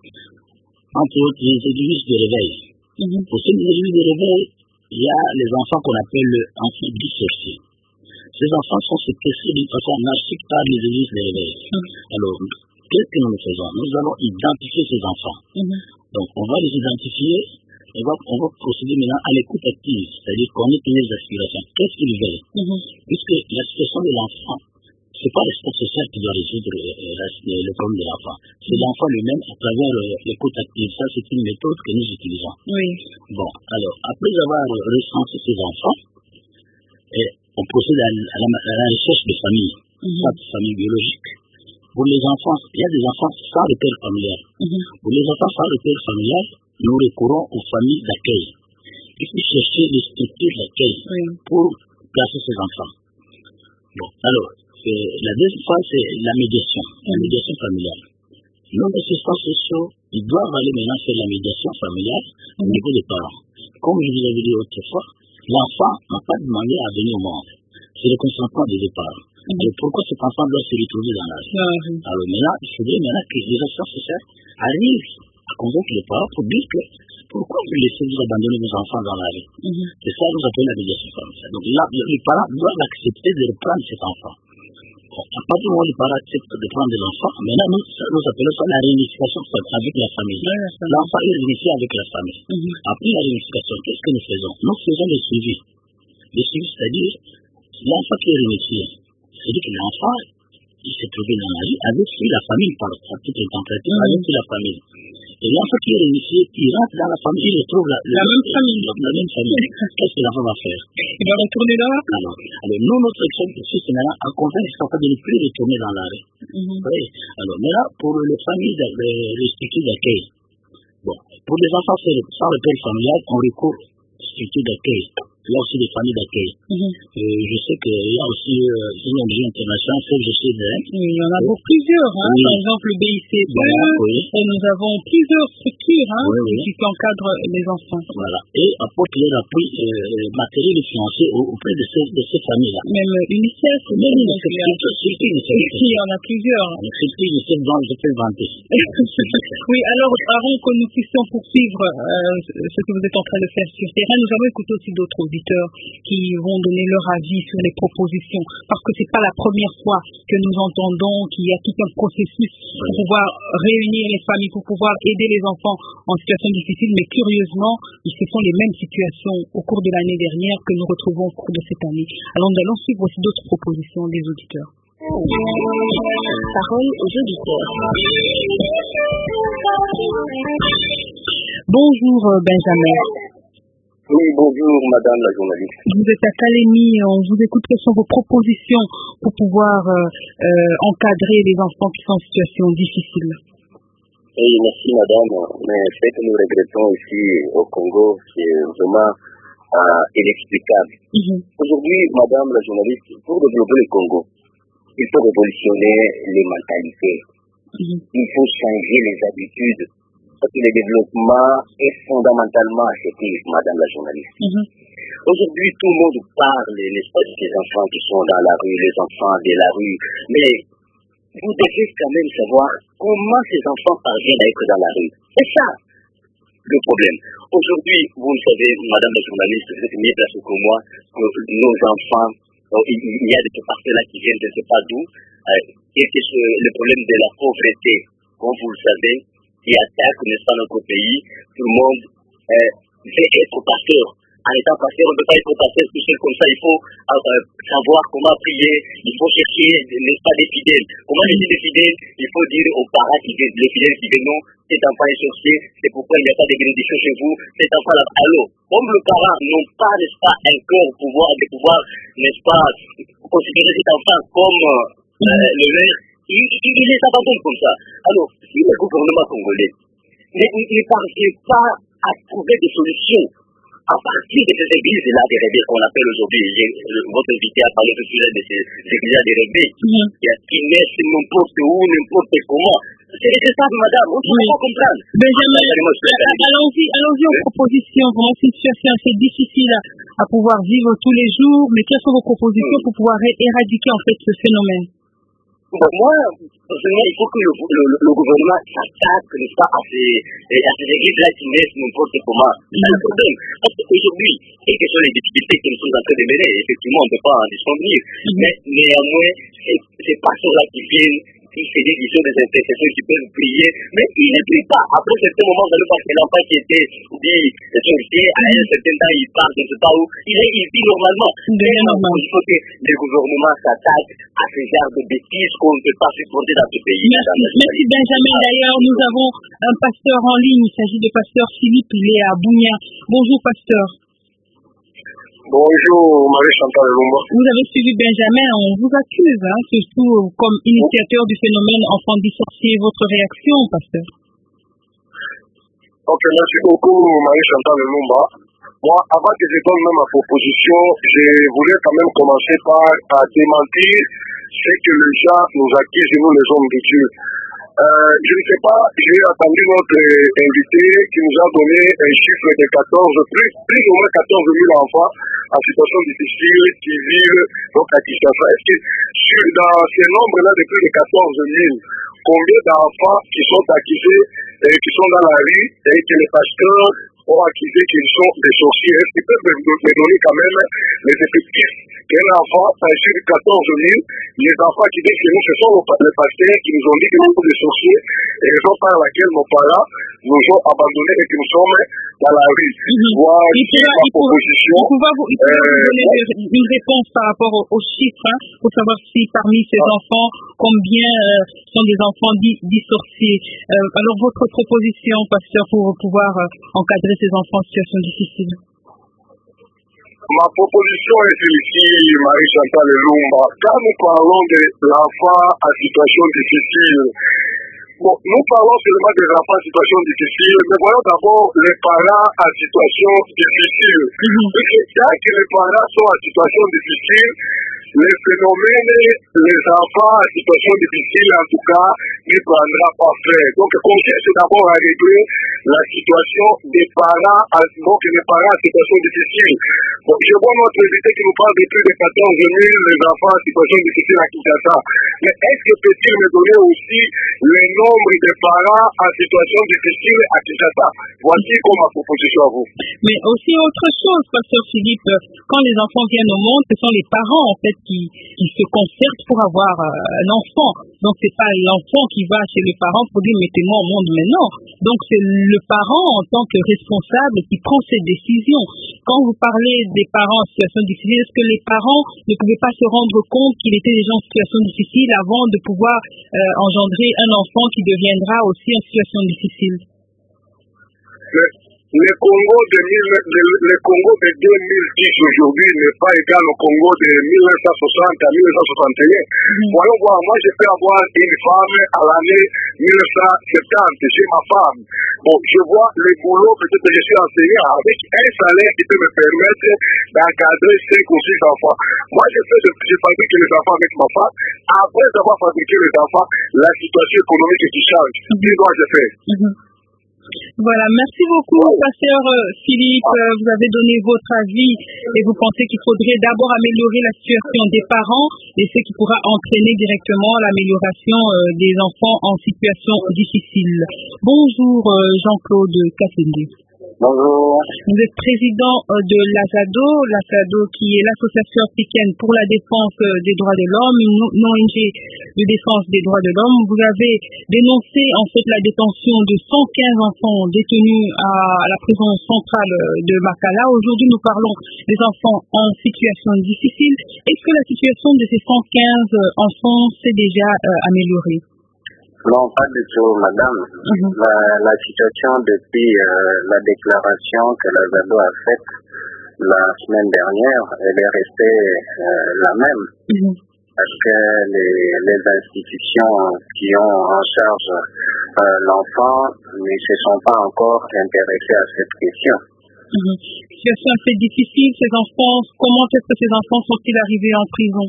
Entre autres, les églises de réveil. Mm-hmm. Pour ces églises de réveil, il y a les enfants qu'on appelle enfants du sorcier. Ces enfants sont séquestrés d'une façon anarchique par les églises de réveil. Mm-hmm. Alors, qu'est-ce que nous faisons? Nous allons identifier ces enfants. Mm-hmm. Donc, on va les identifier. On va, on va procéder maintenant à l'écoute active, c'est-à-dire connaître les aspirations. Qu'est-ce qu'il veut? Mm-hmm. Puisque la situation de l'enfant, ce n'est pas l'aspect social qui doit résoudre euh, le, le problème de l'enfant. C'est l'enfant lui-même à travers euh, l'écoute active. Ça, c'est une méthode que nous utilisons. Oui. Bon, alors, après avoir recensé ces enfants, et on procède à, à, la, à la recherche de famille, mm-hmm. soit de famille biologique. Pour les enfants, il y a des enfants sans repère familial. Mm-hmm. Pour les enfants sans repère familial, nous recourons aux familles d'accueil. Il faut chercher des structures d'accueil oui. pour placer ces enfants. Bon, alors, euh, la deuxième fois, c'est la médiation, la médiation familiale. Nos assistants sociaux, ils doivent aller maintenant faire la médiation familiale au niveau des parents. Comme je vous avais dit autrefois, l'enfant n'a pas demandé à venir au monde. C'est le consentement des deux parents. Mm-hmm. Alors, pourquoi cet enfant doit se retrouver dans la rue? Mm-hmm. Alors maintenant, il faudrait maintenant que les assistants sociaux arrivent à convaincre les parents pour dire que pourquoi vous laissez vous abandonner vos enfants dans la rue. Mm-hmm. C'est ça que nous appelons la médiation familiale. Donc là, les parents doivent accepter de reprendre cet enfant. Bon, à partir du moment où les parents acceptent de prendre l'enfant, maintenant nous, nous appelons ça la réunification avec la famille. Mm-hmm. L'enfant est réunifié avec la famille. Mm-hmm. Après la réunification, qu'est-ce que nous faisons? Nous faisons le suivi. Le suivi, c'est-à-dire l'enfant qui est réunifié. C'est-à-dire que l'enfant, il s'est trouvé dans la vie avec la famille par toute une température, mm-hmm. avec la famille. Et l'enfant qui est réunifié, il rentre dans la famille, il retrouve la, la, la même famille. La même famille. Qu'est-ce que l'enfant va faire? Il va retourner là. Alors, alors nous, notre action, c'est maintenant à convaincre les enfants de ne plus retourner dans la rue. Mm-hmm. Oui. Alors, maintenant, pour les familles, les, les structures d'accueil, bon, pour les enfants sans repère familial, on recourt aux structures d'accueil. Il y a aussi des familles d'accueil. Mm-hmm. Euh, je sais qu'il y a aussi euh, une O N G internationale, c'est je sais bien. Oui, il y en a beaucoup plusieurs. Hein. Oui. Par exemple, le B I C E, voilà, oui. Et nous avons plusieurs structures hein, oui, oui. qui encadrent les enfants. Voilà. Et apportent leur appui euh, matériel et financier auprès de ces, de ces familles-là. Même UNICEF. Même UNICEF. Il y en a plusieurs. C'est UNICEF dont je peux vanter. Oui, alors avant que nous puissions poursuivre euh, ce que vous êtes en train de faire sur terrain, nous avons écouté aussi d'autres qui vont donner leur avis sur les propositions, parce que c'est pas la première fois que nous entendons qu'il y a tout un processus pour pouvoir réunir les familles, pour pouvoir aider les enfants en situation difficile, mais curieusement, ce sont les mêmes situations au cours de l'année dernière que nous retrouvons au cours de cette année. Alors nous allons suivre aussi d'autres propositions des auditeurs. Parole aux auditeurs. Bonjour Benjamin. Oui, bonjour madame la journaliste. Vous êtes à Calémie, on vous écoute, quelles sont vos propositions pour pouvoir euh, euh, encadrer les enfants qui sont en situation difficile? Oui, merci madame, mais ce que nous regrettons ici au Congo, c'est vraiment euh, inexplicable. Mm-hmm. Aujourd'hui, madame la journaliste, pour développer le Congo, il faut révolutionner les mentalités. Mm-hmm. Il faut changer les habitudes. Parce que le développement est fondamentalement affectif, madame la journaliste. Mm-hmm. Aujourd'hui, tout le monde parle, n'est-ce pas, des enfants qui sont dans la rue, les enfants de la rue. Mais vous devez quand même savoir comment ces enfants parviennent à être dans la rue. C'est ça le problème. Aujourd'hui, vous le savez, madame la journaliste, vous êtes mieux placée que moi, que nos enfants, il y a des parties là qui viennent de ne sais pas d'où, et que le problème de la pauvreté, comme vous le savez, qui attaque, n'est-ce pas, notre pays, tout le monde euh, veut être pasteur. En étant pasteur, on ne peut pas être pasteur tout seul comme ça. Il faut euh, savoir comment prier, il faut chercher, n'est-ce pas, des fidèles. Comment aider des fidèles? Il faut dire aux parents qui viennent, les fidèles qui viennent, non, cet enfant est sorcier, c'est pourquoi il n'y a pas de bénédiction chez vous, cet enfant là. Alors, comme le parent n'ont pas, n'est-ce pas, un cœur au pouvoir, de pouvoir, n'est-ce pas, considérer cet enfant comme euh, le leur, il, il, il les abandonne comme ça. Alors, si le gouvernement congolais ne parvient pas à trouver des solutions à partir de ces églises-là des rebelles qu'on appelle aujourd'hui, votre invité a parlé tout sujet de ces églises-là des rebelles, mm-hmm. qui naissent n'importe où, n'importe comment. C'est nécessaire, madame, on ne peut pas comprendre. Benjamin, allons-y, allons-y aux propositions. Vraiment, c'est une situation assez difficile à, à pouvoir vivre tous les jours, mais quelles sont vos propositions mm. pour pouvoir éradiquer en fait ce phénomène? Bon, moi, personnellement, il faut que le, le, le gouvernement s'attaque, n'est-ce pas, à ces, à ces églises-là qui naissent n'importe comment. C'est ça le problème. Parce qu'aujourd'hui, quelles que soient les difficultés que nous sommes en train de mener, effectivement, on ne peut pas en disconvenir. Mm-hmm. Mais néanmoins, c'est, c'est pas ceux-là qui viennent, qui fait des visions, des intercessions qui peuvent prier, mais ils ne prient pas. Après un certain moment, vous allez voir que l'enfant qui était dit sorcier, à un certain temps, il part, je ne sais pas où, il, est, il vit normalement. Mais il faut que le gouvernement s'attaque à ce genre de bêtises qu'on ne peut pas supporter dans ce pays. Merci, merci Benjamin. D'ailleurs, nous avons un pasteur en ligne, il s'agit de pasteur Philippe, il est à Bounia. Bonjour pasteur. Bonjour Marie-Chantal Lumba. Vous avez suivi Benjamin, on vous accuse, hein, surtout comme initiateur du phénomène enfant dissocié. Votre réaction, pasteur? Ok, merci beaucoup Marie-Chantal Lumba. Moi, avant que je donne même ma proposition, je voulais quand même commencer par à démentir ce que les gens nous accusent, nous les hommes de Dieu. Euh, je ne sais pas, j'ai entendu notre invité qui nous a donné un chiffre de quatorze, plus, plus ou moins quatorze mille enfants en situation difficile qui vivent donc à Kinshasa. Est-ce que sur, dans ces nombres-là de plus de quatorze mille, combien d'enfants qui sont accusés et qui sont dans la rue et que les pasteurs ont accusé qu'ils sont des sorciers? Est-ce qu'ils peuvent me donner quand même les effectifs qu'un enfant, sur quatorze mille, les enfants qui disent que nous, ce sont les pasteurs qui nous ont dit que nous sommes des sorciers, et raison par laquelle nos parents nous ont abandonnés et que nous sommes dans la rue. Mm-hmm. Voici ma proposition. Il pourra vous, il pourra euh, vous donner ouais. une réponse par rapport aux, aux chiffres, hein, pour savoir si parmi ces ah. enfants, combien euh, sont des enfants dits, dits sorciers. Euh, alors, votre proposition, pasteur, pour pouvoir euh, encadrer ces enfants en situation difficile? Ma proposition est celle-ci, Marie-Chantal Lumba. Quand nous parlons de l'enfant en situation difficile, bon, nous parlons seulement des enfants en situation difficile, mais voyons d'abord les parents en situation difficile. Mm-hmm. Parce que quand les parents sont en situation difficile, les phénomènes, les enfants en situation difficile, en tout cas, ne prendra pas faire. Donc, consiste d'abord à régler la situation des parents, donc les parents en situation difficile. Bon, je vois notre invité qui nous parle de plus de quatorze mille les enfants en situation difficile à Kinshasa. Mais est-ce que peut-il me donner aussi le nombre de parents en situation difficile à Kinshasa? Voici comme ma proposition à vous. Mais aussi autre chose, pasteur Philippe, quand les enfants viennent au monde, ce sont les parents en fait qui, qui se concertent pour avoir euh, un enfant. Donc c'est pas l'enfant qui va chez les parents pour dire mettez-moi au monde, mais non. Donc c'est le parent en tant que responsable qui prend ses décisions. Quand vous parlez des parents en situation difficile, est-ce que les parents ne pouvaient pas se rendre compte qu'il était déjà en situation difficile avant de pouvoir euh, engendrer un enfant qui deviendra aussi en situation difficile? Le, le Congo de mille, le, le Congo de deux mille dix aujourd'hui n'est pas égal au Congo de mille neuf cent soixante à mille neuf cent soixante et un. Mm-hmm. Voyons voir, moi je peux avoir une femme à l'année mille neuf cent soixante, j'ai ma femme. Bon, je vois le boulot, peut-être que je suis enseignant avec un salaire qui peut me permettre d'encadrer cinq ou six enfants. Moi je fais, je fabrique les enfants avec ma femme. Après avoir fabriqué les enfants, la situation économique qui change. Mm-hmm. Qu'est-ce que je fais? Mm-hmm. Voilà, merci beaucoup, pasteur Philippe. Vous avez donné votre avis et vous pensez qu'il faudrait d'abord améliorer la situation des parents et ce qui pourra entraîner directement l'amélioration des enfants en situation difficile. Bonjour Jean-Claude Kassende. Bonjour. Vous êtes président de l'ASADO, l'ASADO qui est l'association africaine pour la défense des droits de l'homme, une O N G de défense des droits de l'homme. Vous avez dénoncé en fait la détention de cent quinze enfants détenus à la prison centrale de Makala. Aujourd'hui, nous parlons des enfants en situation difficile. Est-ce que la situation de ces cent quinze enfants s'est déjà euh, améliorée? Non, pas du tout, madame. Mm-hmm. La, la situation depuis euh, la déclaration que l'ASADO a faite la semaine dernière, elle est restée euh, la même. Mm-hmm. Parce que les, les institutions qui ont en charge euh, l'enfant ne se sont pas encore intéressées à cette question. Mm-hmm. Situation assez difficile, ces enfants, comment est-ce que ces enfants sont-ils arrivés en prison?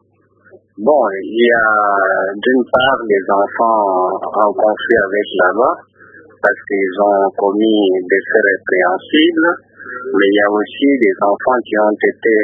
Bon, il y a d'une part les enfants en conflit avec la loi parce qu'ils ont commis des faits répréhensibles, mais il y a aussi des enfants qui ont été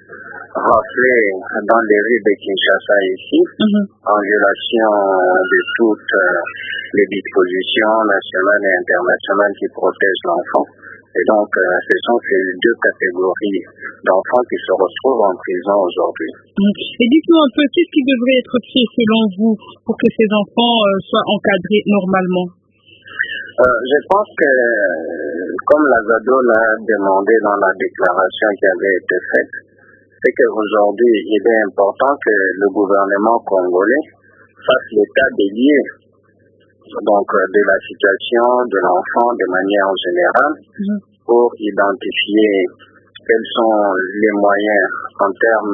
raflés dans les rues de Kinshasa ici, mm-hmm. en violation de toutes les dispositions nationales et internationales qui protègent l'enfant. Et donc, euh, ce sont ces deux catégories d'enfants qui se retrouvent en prison aujourd'hui. Et dites-nous un peu, qu'est-ce qui devrait être fait selon vous pour que ces enfants euh, soient encadrés normalement? euh, Je pense que, comme l'ASADO l'a demandé dans la déclaration qui avait été faite, c'est qu'aujourd'hui, il est important que le gouvernement congolais fasse l'état des lieux donc de la situation de l'enfant de manière générale mmh. pour identifier quels sont les moyens en termes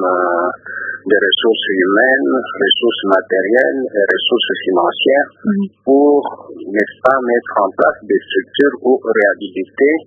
de ressources humaines, ressources matérielles et ressources financières mmh. pour, n'est-ce pas, mettre en place des structures ou réhabiliter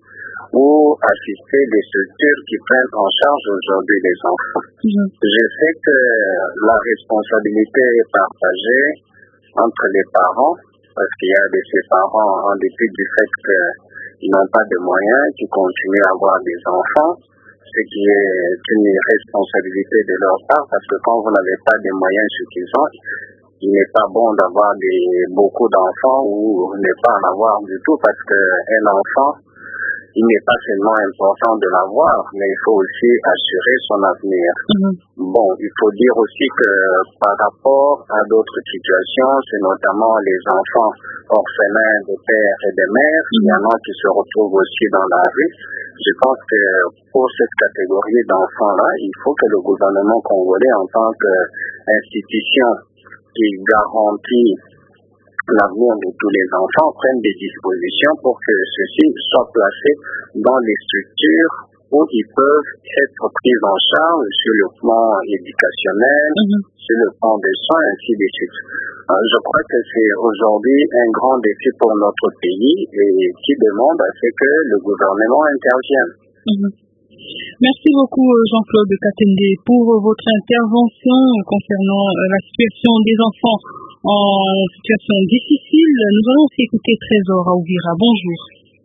ou assister des structures qui prennent en charge aujourd'hui les enfants. Mmh. Je sais que la responsabilité est partagée entre les parents, parce qu'il y a de ces parents, en dépit du fait qu'ils n'ont pas de moyens, qui continuent à avoir des enfants, ce qui est une responsabilité de leur part, parce que quand vous n'avez pas de moyens suffisants, il n'est pas bon d'avoir des, beaucoup d'enfants ou ne pas en avoir du tout, parce qu'un enfant, il n'est pas seulement important de l'avoir, mais il faut aussi assurer son avenir. Mm-hmm. Bon, il faut dire aussi que par rapport à d'autres situations, c'est notamment les enfants orphelins de père et de mère, mm-hmm. il y en a qui se retrouvent aussi dans la rue. Je pense que pour cette catégorie d'enfants-là, il faut que le gouvernement congolais, en tant qu'institution qui garantit l'avenir de tous les enfants, prennent des dispositions pour que ceux-ci soient placés dans les structures où ils peuvent être pris en charge sur le plan éducationnel, mm-hmm. sur le plan des soins, ainsi de suite. Euh, je crois que c'est aujourd'hui un grand défi pour notre pays et qui demande à ce que le gouvernement intervienne. Mm-hmm. Merci beaucoup Jean-Claude Katende pour votre intervention concernant la situation des enfants en situation difficile. Nous allons aussi écouter Trésor à Ouvira. Bonjour.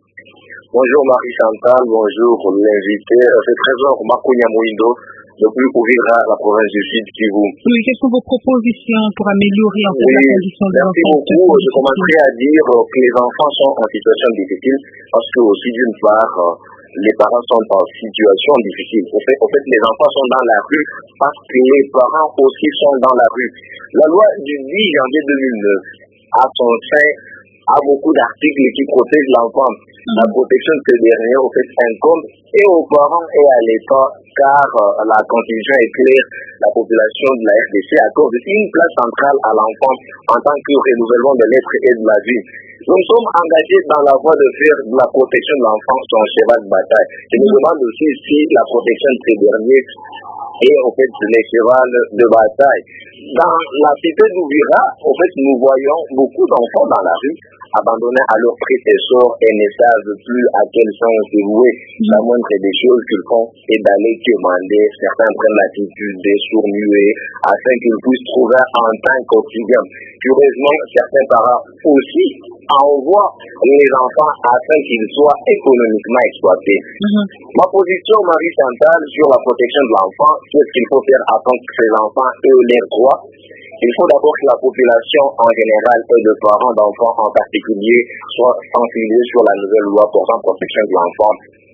Bonjour Marie-Chantal, bonjour l'invité. C'est Trésor Makunya Moindo depuis Ouvira, la province du Sud Kivu. Oui, quelles sont vos propositions pour améliorer en fait oui, la condition des merci enfants? Merci beaucoup. Je commencerai à dire que les enfants sont en situation difficile parce que aussi d'une part, les parents sont en situation difficile. En fait, en fait, les enfants sont dans la rue parce que les parents aussi sont dans la rue. La loi du dix janvier deux mille neuf à son sein a beaucoup d'articles qui protègent l'enfant. Mm-hmm. La protection de ce dernier, en fait, incombe et aux parents et à l'État, car euh, la Constitution est claire, la population de la R D C accorde une place centrale à l'enfant en tant que renouvellement de l'être et de la vie. Nous sommes engagés dans la voie de faire de la protection de l'enfant son cheval de bataille. Je me demande aussi si la protection de ces derniers est en fait les chevals de bataille. Dans la cité d'Ouvira, en fait, nous voyons beaucoup d'enfants dans la rue, abandonnés à leur prédécesseur et ne savent plus à quel sens se vouer. La moindre des choses qu'ils font est d'aller demander. Certains prennent l'attitude des sourds-muets afin qu'ils puissent trouver un temps quotidien. Curieusement, certains parents aussi envoient les enfants afin qu'ils soient économiquement exploités. Mm-hmm. Ma position, Marie-Chantal, sur la protection de l'enfant, qu'est-ce qu'il faut faire afin que ces enfants aient leurs droits Il faut d'abord que la population en général et les parents d'enfants en particulier soient sensibilisés sur la nouvelle loi portant protection de l'enfant.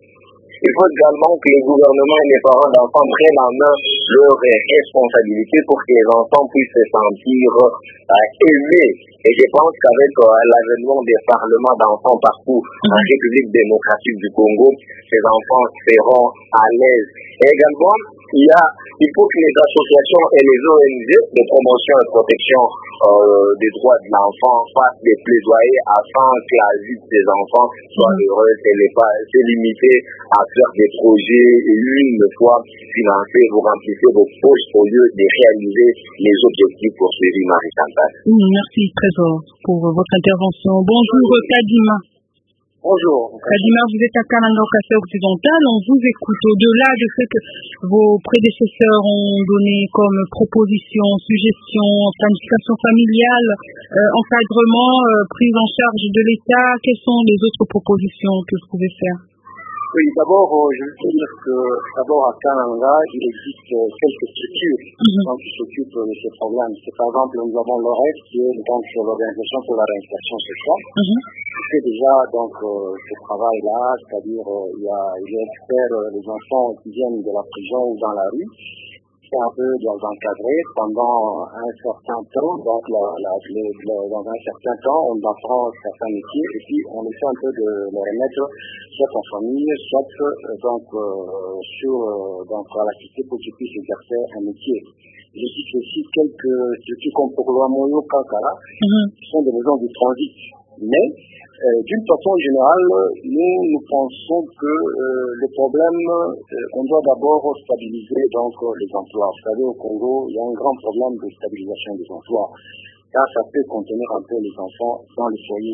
Il faut également que les gouvernements et les parents d'enfants prennent en main leurs responsabilités pour que les enfants puissent se sentir euh, aimés. Et je pense qu'avec euh, l'avènement des parlements d'enfants partout en République démocratique du Congo, ces enfants seront à l'aise. Et également, il, y a, il faut que les associations et les O N G de promotion et protection euh, des droits de l'enfant fassent des plaidoyers afin que la vie des enfants soit heureuse et n'est pas se limiter à faire des projets et une fois financés, vous remplissez vos poches au lieu de réaliser les objectifs poursuivis, Marie-Chantal. Merci Trésor pour votre intervention. Bonjour Kadima. Bonjour. Kadima, vous êtes à Kananga, au Kassai occidental. On vous écoute. Au-delà de ce que vos prédécesseurs ont donné comme proposition, suggestion, planification familiale, euh, encadrement, euh, prise en charge de l'État, quelles sont les autres propositions que vous pouvez faire? Oui, d'abord, euh, je veux dire que d'abord à Kananga, il existe euh, quelques structures mm-hmm. qui s'occupent de ces problèmes. C'est par exemple, nous avons l'O R E F, qui est donc l'Organisation pour la réinsertion sociale, mm-hmm. qui fait déjà donc euh, ce travail-là, c'est-à-dire euh, il y a il récupère euh, les enfants qui viennent de la prison ou dans la rue, c'est un peu de les encadrer pendant un certain temps, donc la, la, le, le, dans un certain temps, on apprend certains métiers et puis on essaie un peu de les remettre soit en famille, soit euh, donc euh, sur euh, donc à la cité pour qu'ils puissent exercer un métier. Je cite aussi quelques structures comme Pokoloamoyo, Kankara, mm-hmm. qui sont des maisons du transit. Mais euh, d'une façon générale, nous, nous pensons que euh, le problème, euh, on doit d'abord stabiliser donc les emplois. Vous savez, au Congo, il y a un grand problème de stabilisation des emplois, car ça peut contenir un peu les enfants dans les foyers.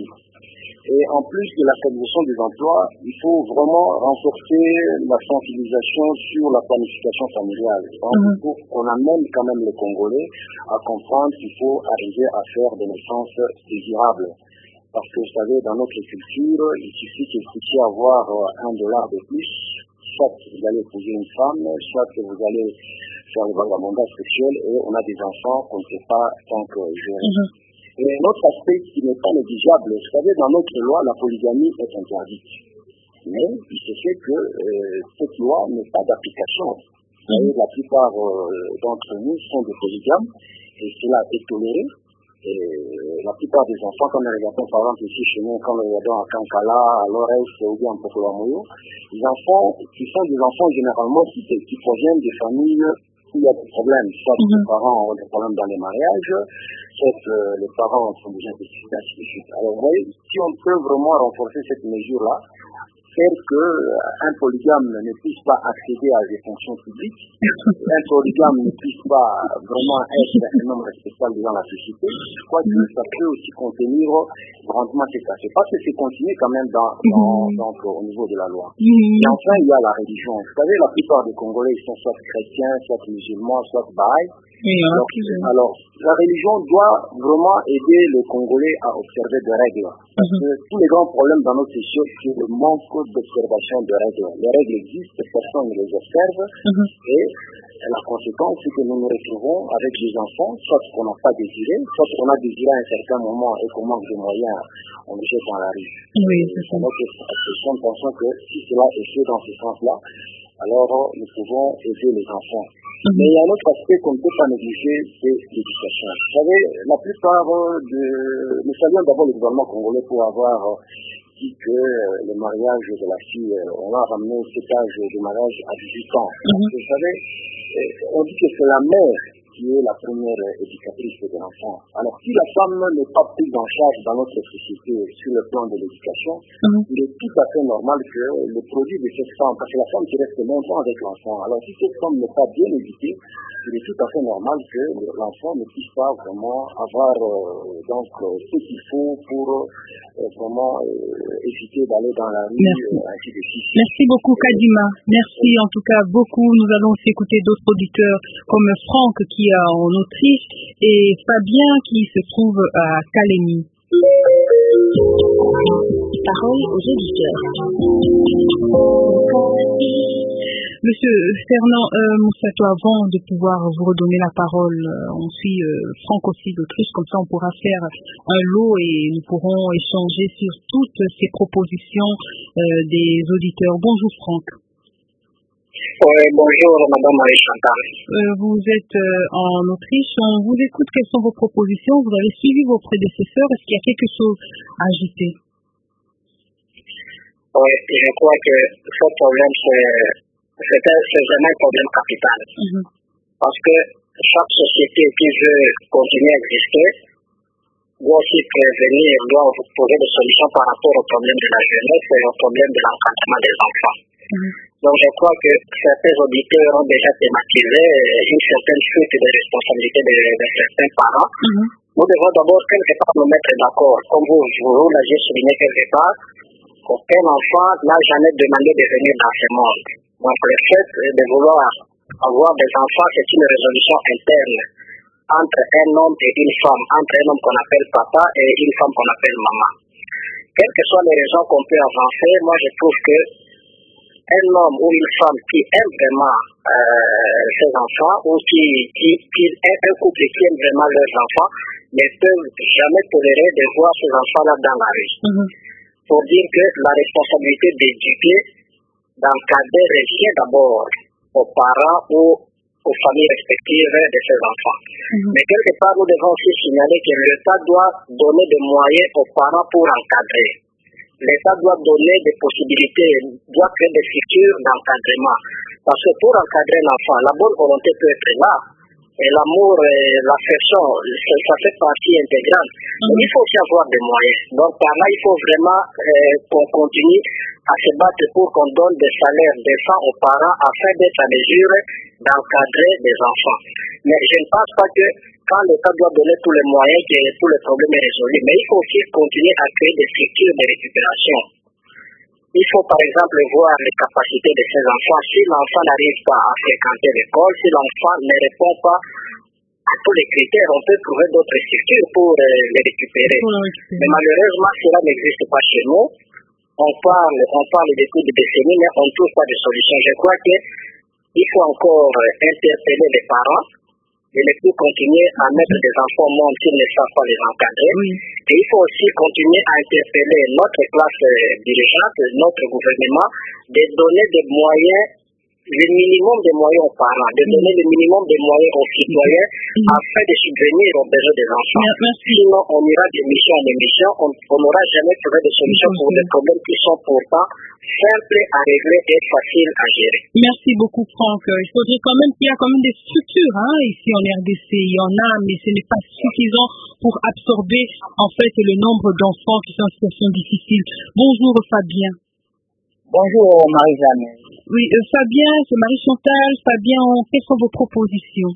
Et en plus de la stabilisation des emplois, il faut vraiment renforcer la sensibilisation sur la planification familiale. Donc, mm-hmm. il faut qu'on amène quand même les Congolais à comprendre qu'il faut arriver à faire des naissances désirables. Parce que vous savez, dans notre culture, il suffit qu'il puisse avoir un dollar de plus, soit vous allez épouser une femme, soit que vous allez faire le vagabondage sexuel et on a des enfants qu'on ne sait pas tant que gérer. Mm-hmm. Et un autre aspect qui n'est pas négligeable, vous savez, dans notre loi, la polygamie est interdite. Mais il se fait que euh, cette loi n'est pas d'application. Vous savez, la plupart euh, d'entre nous sont des polygames et cela est toléré. Et la plupart des enfants, quand nous regardons par exemple ici chez nous, quand nous regardons à Kankala, à l'O R E F ou bien en Pokoloamoyo, les enfants qui sont des enfants généralement qui, qui proviennent des familles où il y a des problèmes, soit mm-hmm. les parents ont des problèmes dans les mariages, soit euh, les parents sont déjà des ainsi de suite. Alors vous voyez, si on peut vraiment renforcer cette mesure-là, faire qu'un polygame ne puisse pas accéder à des fonctions publiques, un polygame ne puisse pas vraiment être un homme respectable dans la société, je crois que ça peut aussi contenir grandement ces cas. C'est pas que c'est continué quand même dans, dans, donc, au niveau de la loi. Et enfin, il y a la religion. Vous savez, la plupart des Congolais sont soit chrétiens, soit musulmans, soit baïs. Alors, alors, la religion doit vraiment aider les Congolais à observer des règles. Parce que tous les grands problèmes dans notre société, c'est le manque d'observation de règles. Les règles existent, personne ne les observe. Mm-hmm. Et la conséquence, c'est que nous nous retrouvons avec des enfants, soit qu'on n'a pas désiré, soit qu'on a désiré à un certain moment et qu'on manque de moyens, on les jette dans la rue. Oui, c'est ça. Donc, nous pensons que si cela est fait dans ce sens-là, alors nous pouvons aider les enfants. Mm-hmm. Mais il y a un autre aspect qu'on ne peut pas négliger, c'est l'éducation. Vous savez, la plupart de... Nous saluons d'abord le gouvernement congolais pour avoir dit que le mariage de la fille, on a ramené cet âge de mariage à dix-huit ans. Mm-hmm. Vous savez, on dit que c'est la mère qui est la première éducatrice de l'enfant. Alors, si la femme n'est pas prise en charge dans notre société sur le plan de l'éducation, mm-hmm. il est tout à fait normal que le produit de cette femme, parce que la femme qui reste longtemps avec l'enfant, alors si cette femme n'est pas bien éduquée, il est tout à fait normal que l'enfant ne puisse pas vraiment avoir euh, donc euh, ce qu'il faut pour euh, vraiment euh, éviter d'aller dans la rue, euh, ainsi de suite. Merci beaucoup Kadima. Merci en tout cas beaucoup. Nous allons aussi écouter d'autres auditeurs comme Franck qui est en Autriche et Fabien qui se trouve à Kalemi. Parole aux auditeurs. Monsieur Fernand euh, Moussato, avant de pouvoir vous redonner la parole, euh, on suit euh, Franck aussi d'Autriche, comme ça on pourra faire un lot et nous pourrons échanger sur toutes ces propositions euh, des auditeurs. Bonjour Franck. Oui, bonjour Madame Marie-Chantal. Euh, vous êtes euh, en Autriche, on vous écoute, quelles sont vos propositions? Vous avez suivi vos prédécesseurs, est-ce qu'il y a quelque chose à ajouter? Oui, je crois que ce problème, c'est, c'est vraiment un problème capital. Mm-hmm. Parce que chaque société qui veut continuer à exister doit aussi prévenir, doit trouver des solutions par rapport au problème de la jeunesse et au problème de l'encadrement des enfants. Mm-hmm. Donc je crois que certains auditeurs ont déjà thématisé une certaine fuite de responsabilité de, de certains parents. Mm-hmm. Nous devons d'abord quelque part nous mettre d'accord. Comme vous, vous l'avez souligné quelque part, aucun enfant n'a jamais demandé de venir dans ce monde. Donc le fait de vouloir avoir des enfants, c'est une résolution interne entre un homme et une femme, entre un homme qu'on appelle papa et une femme qu'on appelle maman. Quelles que soient les raisons qu'on peut avancer, moi je trouve que un homme ou une femme qui aime vraiment euh, ses enfants ou qui, qui, qui est un couple qui aime vraiment leurs enfants ne peuvent jamais tolérer de voir ces enfants-là dans la rue. Mm-hmm. Pour dire que la responsabilité d'éduquer, d'encadrer revient d'abord aux parents ou aux familles respectives de ces enfants. Mm-hmm. Mais quelque part, nous devons aussi signaler que l'État doit donner des moyens aux parents pour encadrer. L'État doit donner des possibilités, doit créer des structures d'encadrement. Parce que pour encadrer l'enfant, la bonne volonté peut être là, et l'amour et l'affection, ça fait partie intégrante. Mm-hmm. Mais il faut aussi avoir des moyens. Donc par là, il faut vraiment euh, qu'on continue à se battre pour qu'on donne des salaires décents aux parents afin d'être à mesure d'encadrer des enfants. Mais je ne pense pas que quand l'État doit donner tous les moyens, que tous les problèmes sont résolus, mais il faut aussi continuer à créer des structures de récupération. Il faut par exemple voir les capacités de ces enfants. Si l'enfant n'arrive pas à fréquenter l'école, si l'enfant ne répond pas à tous les critères, on peut trouver d'autres structures pour euh, les récupérer. Mmh. Mais malheureusement, cela n'existe pas chez nous. On parle, on parle depuis des décennies, mais on ne trouve pas de solution. Je crois qu'il faut encore interpeller les parents et les plus continuer à mettre des enfants au monde s'ils ne savent pas les encadrer. Oui. Et il faut aussi continuer à interpeller notre classe dirigeante, notre gouvernement, de donner des moyens, le minimum de moyens aux parents, de donner le minimum de moyens aux citoyens mmh. afin de subvenir aux besoins des enfants. Merci. Sinon, on ira d'émission en émission, on n'aura jamais trouvé de solution pour des problèmes qui sont pourtant simples à régler et faciles à gérer. Merci beaucoup, Franck. Il faudrait quand même qu'il y ait quand même des structures hein, ici en R D C. Il y en a, mais ce n'est pas suffisant pour absorber en fait le nombre d'enfants qui sont en situation difficile. Bonjour, Fabien. Bonjour, Marie-Jeanne. Oui, euh, Fabien, c'est Marie-Chantal. Fabien, quelles sont vos propositions?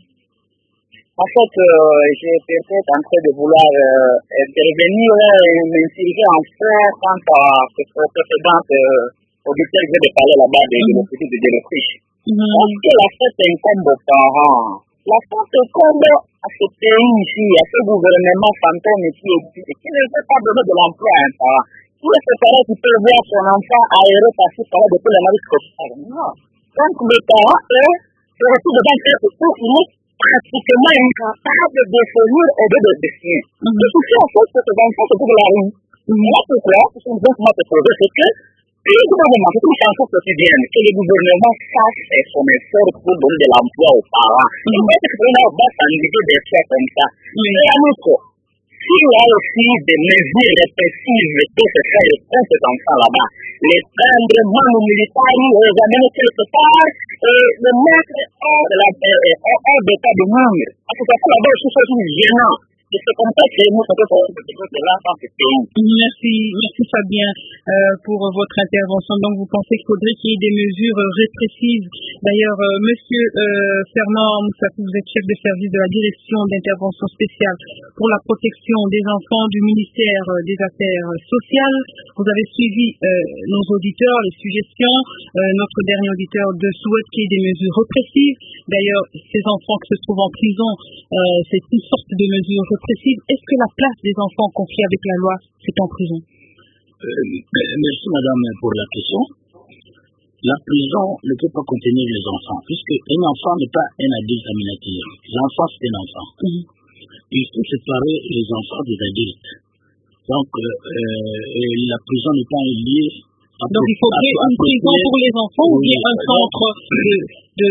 En fait, euh, j'étais peut-être en train de vouloir euh, intervenir et m'insérer en fait quant à cette précédente euh, auditeur qui vient de parler là-bas de mm-hmm. l'Institut de l'Autriche. Mm-hmm. Parce que la fête incombe aux parents. La fête incombe à ce pays ici, à ce gouvernement fantôme qui existe, qui ne veut pas donner de l'emploi à un parent. Tous les parents qui peuvent voir son enfant aéré passer par là depuis le mari social. Non. Donc le parent est se retrouve devant quelque chose qui est pratiquement incapable de fournir au deux de ses chiens. Et tout ça, en fait, c'est que l'enfant se trouve la rue. Et là, pourquoi? C'est une bonne comment te poser, c'est que le gouvernement, c'est une chanson quotidienne, que le gouvernement fasse son effort pour donner de l'emploi aux parents. Et en fait, c'est là, on va s'enlever des faits comme ça. Mais à notre s'il y a aussi des mesures répressives pour se faire contre ces enfants là-bas, les prendre mano militaires, les amener quelque part et les mettre hors de la hors d'état de monde. Parce que ça là-bas aussi c'est gênant. Et c'est comme ça que nous faisons de là dans ce pays. Merci, merci Fabien euh, pour votre intervention. Donc vous pensez qu'il faudrait qu'il y ait des mesures répressives. D'ailleurs, euh, Monsieur euh, Fernand Moussato, vous êtes chef de service de la direction d'intervention spéciale pour la protection des enfants du ministère des Affaires sociales. Vous avez suivi euh, nos auditeurs, les suggestions. Euh, notre dernier auditeur de souhaite qu'il y ait des mesures répressives. D'ailleurs, ces enfants qui se trouvent en prison, euh, c'est une sorte de mesure répressive. Est-ce que la place des enfants confiés avec la loi, c'est en prison? euh, Merci madame pour la question. La prison ne peut pas contenir les enfants, puisque un enfant n'est pas un adulte à miniature. L'enfant, c'est un enfant. Mm-hmm. Il faut séparer les enfants des adultes. Donc, euh, euh, la prison n'est pas un lieu. Donc, il faut créer une prison pour les enfants ou bien un centre de, de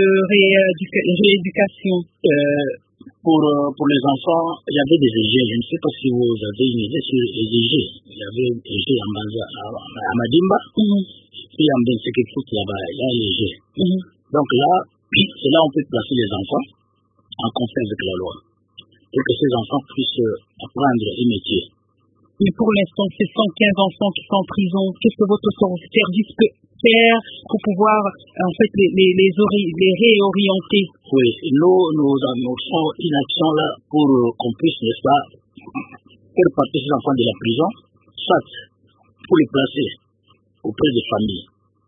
rééducation euh, pour, euh, pour les enfants, il y avait des E G. Je ne sais pas si vous avez une idée sur les E G. Il y avait des E G à, à, à Madimba. Mm-hmm. Puis en Benséké Foot là-bas, il y a les E G. Mm-hmm. Donc là, c'est là où on peut placer les enfants en concert avec la loi. Pour que ces enfants puissent apprendre un métier. Mais pour l'instant, ces cent quinze enfants qui sont en prison, qu'est-ce que votre service peut faire pour pouvoir, en fait, les, les, les, ori les réorienter? Oui, nous, nous annonçons une action là pour euh, qu'on puisse, n'est-ce pas, faire partir ces enfants de la prison, soit pour les placer auprès des familles,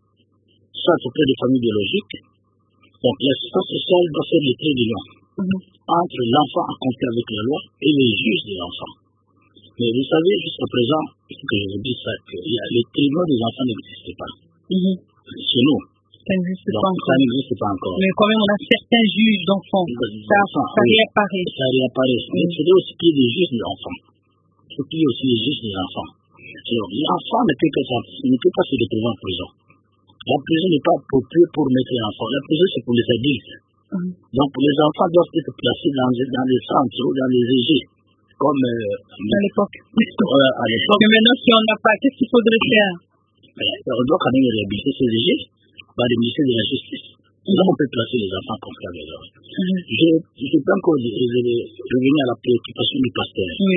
soit auprès des familles biologiques. Donc l'assistance sociale doit faire le trait de l'union mm-hmm. entre l'enfant en contact avec la loi et les juges de l'enfant. Mais vous savez, jusqu'à présent, il faut que je vous dise ça, que les tribunaux des enfants n'existent pas. Mm-hmm. Chez nous. Ça n'existe pas encore. Ça n'existe pas encore. Mais quand même, on a certains juges d'enfants. Ça, ça oui. réapparaît. Ça réapparaît. Mm-hmm. Mais il faudrait aussi qu'il y ait des juges des enfants. Il faut qu'il y ait aussi des juges des enfants. Alors, l'enfant ne peut pas, ne peut pas se retrouver en prison. La prison n'est pas appropriée pour mettre les enfants. La prison, c'est pour les adultes. Mm-hmm. Donc, les enfants doivent être placés dans, dans les centres ou dans les E G. Comme euh, à l'époque. Euh, à l'époque. Mais maintenant, si on n'a pas, qu'est-ce qu'il faudrait faire? On doit quand même réhabiliter ces E G par le ministère de la Justice. Là, on peut placer les enfants comme ça. Mm-hmm. Je ne peux pas encore revenir à la préoccupation du pasteur. Oui.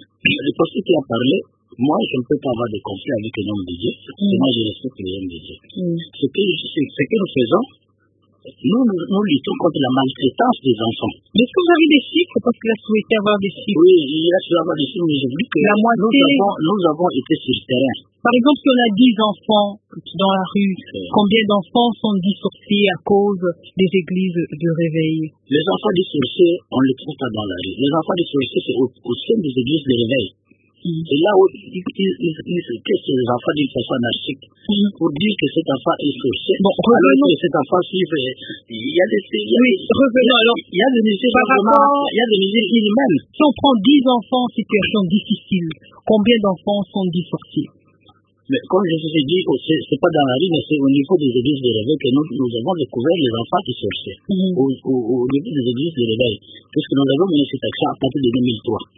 Le pasteur qui a parlé, moi, je ne peux pas avoir de conflit avec un homme de Dieu. Mm-hmm. Moi, je respecte les hommes de Dieu. Mm-hmm. Ce, que, ce que nous faisons, Nous, nous, nous luttons contre la maltraitance des enfants. Est-ce que vous avez des chiffres? Parce qu'il a souhaité avoir des chiffres. Oui, il a souhaité avoir des chiffres, mais j'ai vu que la moitié... nous, avons, nous avons été sur le terrain. Par exemple, si on a dix enfants dans la rue, oui. Combien d'enfants sont dissorcés à cause des églises de réveil? Les enfants dissorcés, on ne les trouve pas dans la rue. Les enfants dissorcés, c'est au, au sein des églises de réveil. Mm. Et là où ils questionnent les enfants d'une façon anarchique mm. pour dire que cet enfant est sorcier. Bon, alors que cet enfant suivre, il y a des oui, revenons alors. Il y a des mesures rapport, il y a des mesures inhumaines. Si on prend dix enfants en situation difficile, combien d'enfants sont dissorciés? Mais comme je vous ai dit, c'est pas dans la rue, mais c'est au niveau des églises de réveil que nous, nous avons découvert les enfants qui sorciers. Mm. Au, au, au niveau des églises de réveil. Puisque nous avons mené cette action à partir de deux mille trois.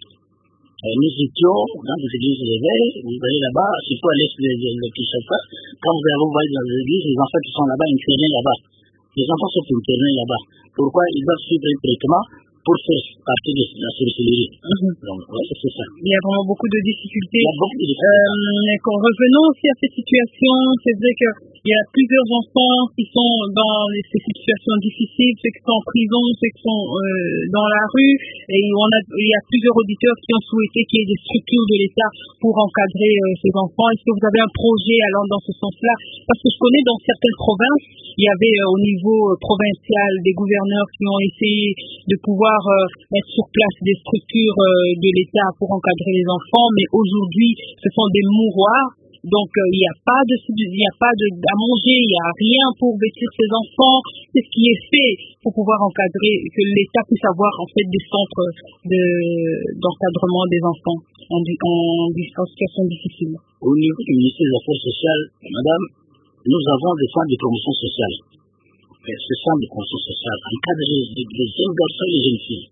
Nous étions dans des églises de réveil, vous allez là-bas, surtout à l'est de Kinshasa, quand vous allez voir dans les églises, les enfants qui sont là-bas, internés là-bas. Les enfants sont internés là-bas. Pourquoi? Ils doivent suivre un traitement pour faire partie de la sorcellerie. Mm-hmm. Donc, ouais, c'est ça. Il y a vraiment beaucoup de difficultés. Il y a beaucoup de difficultés. Euh, quand revenons aussi à cette situation, c'est vrai qu'il y a plusieurs enfants qui sont dans ces situations difficiles, ceux qui sont en prison, ceux qui sont euh, dans la rue, et on a, il y a plusieurs auditeurs qui ont souhaité qu'il y ait des structures de l'État pour encadrer euh, ces enfants. Est-ce que vous avez un projet allant dans ce sens-là? Parce que je connais dans certaines provinces, il y avait euh, au niveau euh, provincial des gouverneurs qui ont essayé de pouvoir euh, mettre sur place des structures euh, de l'État pour encadrer les enfants, mais aujourd'hui, ce sont des mouroirs. Donc, euh, il n'y a pas de, il n'y a pas de, à manger, il n'y a rien pour vêtir ces enfants. C'est ce qui est fait pour pouvoir encadrer, que l'État puisse avoir, en fait, des centres de, d'encadrement des enfants en, en, en situation difficile. Au niveau du ministère des Affaires sociales, madame, nous avons des centres de promotion sociale. Mais ce centre de promotion sociale encadre les, les jeunes garçons et les jeunes filles.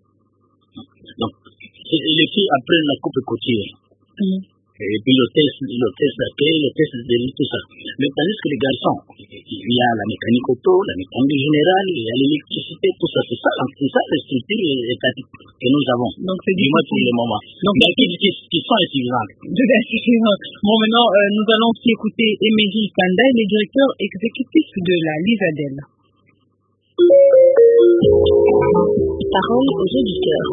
Donc, les filles apprennent la coupe côtière. Mm. Et puis l'hôtesse, l'hôtesse d'accueil, l'hôtesse de lit, tout ça. Mais tandis que les garçons, il y a la mécanique auto, la mécanique générale, il y a l'électricité, tout ça. C'est ça, c'est ça la structure étatique que nous avons. Donc c'est du moins pour le moment. Donc, mais qui, qui, qui sont insuffisantes. Bon, maintenant, euh, nous allons aussi écouter Emery Kanda, le directeur exécutif de la Lisadel. Parole aux auditeurs.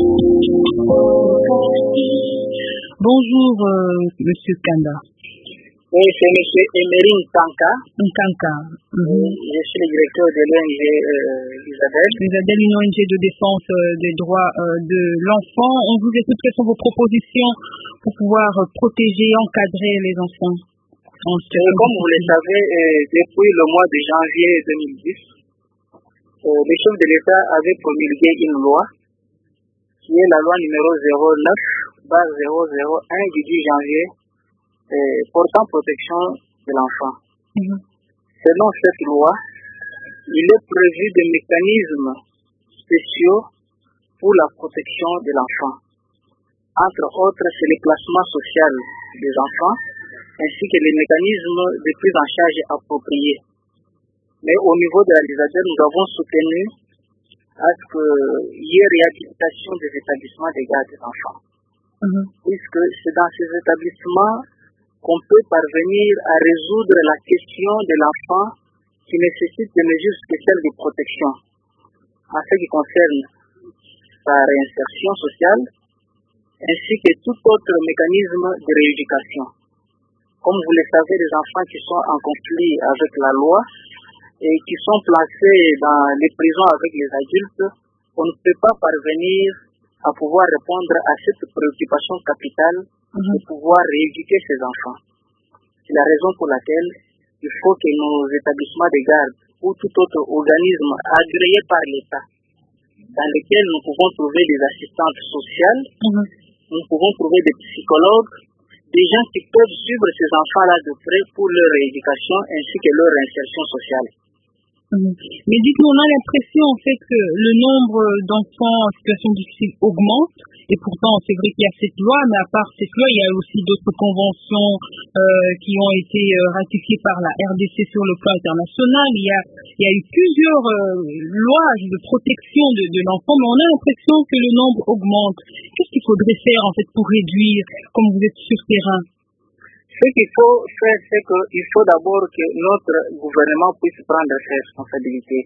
Bonjour, euh, Monsieur Kanda. Oui, c'est Monsieur Emery Nkanka. Nkanka. Mm-hmm. Je suis le directeur de l'O N G euh, Lisadel. Lisadel, une O N G de défense euh, des droits euh, de l'enfant. On vous écoute, quelles sont vos propositions pour pouvoir euh, protéger et encadrer les enfants? Euh, comme vous le savez, euh, depuis le mois de janvier deux mille dix, euh, le chef de l'État avait promulgué une loi qui est la loi numéro zéro neuf barre zéro zéro un du dix janvier euh, portant protection de l'enfant. Mm-hmm. Selon cette loi, il est prévu des mécanismes spéciaux pour la protection de l'enfant. Entre autres, c'est le placement social des enfants ainsi que les mécanismes de prise en charge appropriés. Mais au niveau de la Lisadel, nous avons soutenu à ce qu'il y ait réhabilitation des établissements de garde des enfants. Mm-hmm. Puisque c'est dans ces établissements qu'on peut parvenir à résoudre la question de l'enfant qui nécessite des mesures spéciales de protection en ce qui concerne sa réinsertion sociale ainsi que tout autre mécanisme de rééducation. Comme vous le savez, les enfants qui sont en conflit avec la loi et qui sont placés dans les prisons avec les adultes, on ne peut pas parvenir à pouvoir répondre à cette préoccupation capitale mm-hmm. de pouvoir rééduquer ces enfants. C'est la raison pour laquelle il faut que nos établissements de garde ou tout autre organisme agréé par l'État, dans lesquels nous pouvons trouver des assistantes sociales, mm-hmm. nous pouvons trouver des psychologues, des gens qui peuvent suivre ces enfants-là de près pour leur rééducation ainsi que leur insertion sociale. Mmh. Mais dites-nous, on a l'impression en fait que le nombre d'enfants en situation difficile augmente, et pourtant c'est vrai qu'il y a cette loi, mais à part cette loi, il y a aussi d'autres conventions euh, qui ont été euh, ratifiées par la R D C sur le plan international. Il y a, il y a eu plusieurs euh, lois de protection de, de l'enfant, mais on a l'impression que le nombre augmente. Qu'est-ce qu'il faudrait faire en fait pour réduire, comme vous êtes sur terrain? Ce qu'il faut faire, c'est qu'il faut d'abord que notre gouvernement puisse prendre ses responsabilités.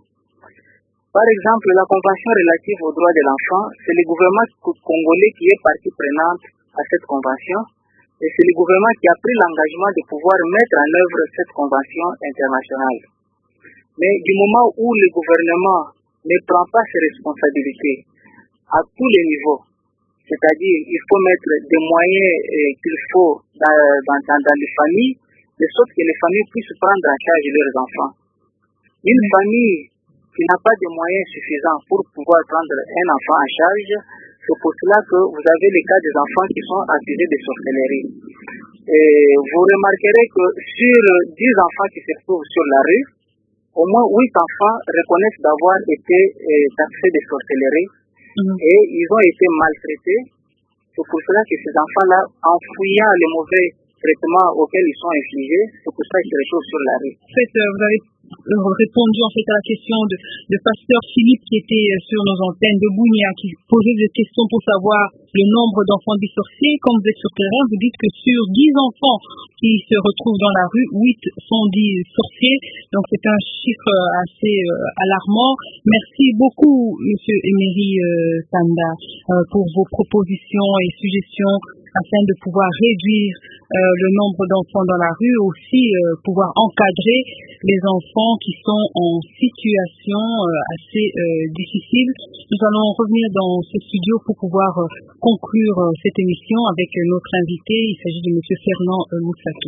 Par exemple, la Convention relative aux droits de l'enfant, c'est le gouvernement congolais qui est partie prenante à cette convention et c'est le gouvernement qui a pris l'engagement de pouvoir mettre en œuvre cette convention internationale. Mais du moment où le gouvernement ne prend pas ses responsabilités à tous les niveaux, c'est-à-dire il faut mettre des moyens euh, qu'il faut dans, dans, dans, dans les familles, de sorte que les familles puissent prendre en charge leurs enfants. Une famille qui n'a pas de moyens suffisants pour pouvoir prendre un enfant en charge, c'est pour cela que vous avez les cas des enfants qui sont accusés de sorcellerie. Et vous remarquerez que sur dix enfants qui se trouvent sur la rue, au moins huit enfants reconnaissent d'avoir été euh, taxés de sorcellerie. Et ils ont été maltraités. C'est pour cela que ces enfants-là, en fouillant les mauvais traitements auxquels ils sont infligés, c'est pour ça qu'ils se retrouvent sur la rue. En fait, vous avez répondu en fait à la question de, de Pasteur Philippe qui était sur nos antennes de Bounia, qui posait des questions pour savoir le nombre d'enfants des sorciers. Comme vous êtes sur terrain, vous dites que sur dix enfants qui se retrouvent dans la rue, huit sont dits sorciers. Donc c'est un chiffre assez euh, alarmant. Merci beaucoup, Monsieur Emery euh, Tanda, euh, pour vos propositions et suggestions afin de pouvoir réduire euh, le nombre d'enfants dans la rue, aussi euh, pouvoir encadrer les enfants qui sont en situation euh, assez euh, difficile. Nous allons revenir dans ce studio pour pouvoir euh, conclure euh, cette émission avec euh, notre invité. Il s'agit de Monsieur Fernand euh, Moussatou.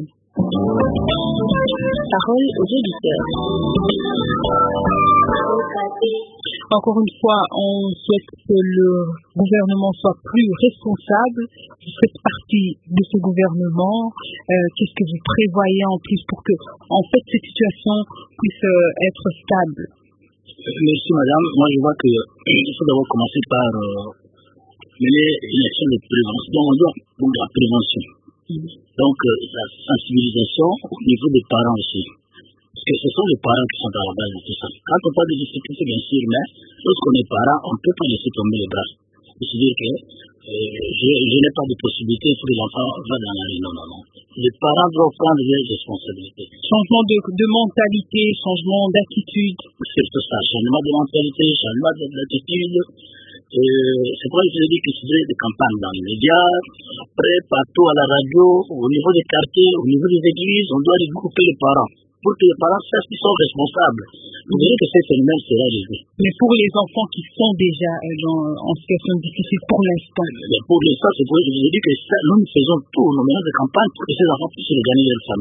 Parole aux auditeurs. Encore une fois, on souhaite que le gouvernement soit plus responsable. Vous faites partie de ce gouvernement. Euh, qu'est-ce que vous prévoyez en plus pour que, en fait, cette situation puisse euh, être stable? Merci madame. Moi je vois qu'il faut d'abord commencer par euh, mener une action de prévention. Donc on doit donc la prévention. Mm-hmm. Donc euh, la sensibilisation au niveau des parents aussi. Parce que ce sont les parents qui sont à la base de tout ça. Quand on parle de difficultés, bien sûr, mais lorsqu'on est parent, on ne peut pas laisser tomber les bras. C'est-à-dire que euh, je, je n'ai pas de possibilité pour que l'enfant va dans la rue. Non, non, non. Les parents doivent prendre leurs responsabilités. Changement de, de mentalité, changement d'attitude. C'est tout ça. Changement de mentalité, changement d'attitude. Euh, c'est pour ça que je dis que c'est des campagnes dans les médias, après, partout à la radio, au niveau des quartiers, au niveau des églises, on doit regrouper les parents. Pour que les parents sachent qu'ils sont responsables. Vous verrez que ce phénomène sera réglé. Mais pour les enfants qui sont déjà dans, en situation difficile pour l'instant. Mais pour l'instant, c'est pour ça que je dis que ça, nous faisons tout, nos meilleurs de campagne pour que ces enfants puissent regagner leur famille.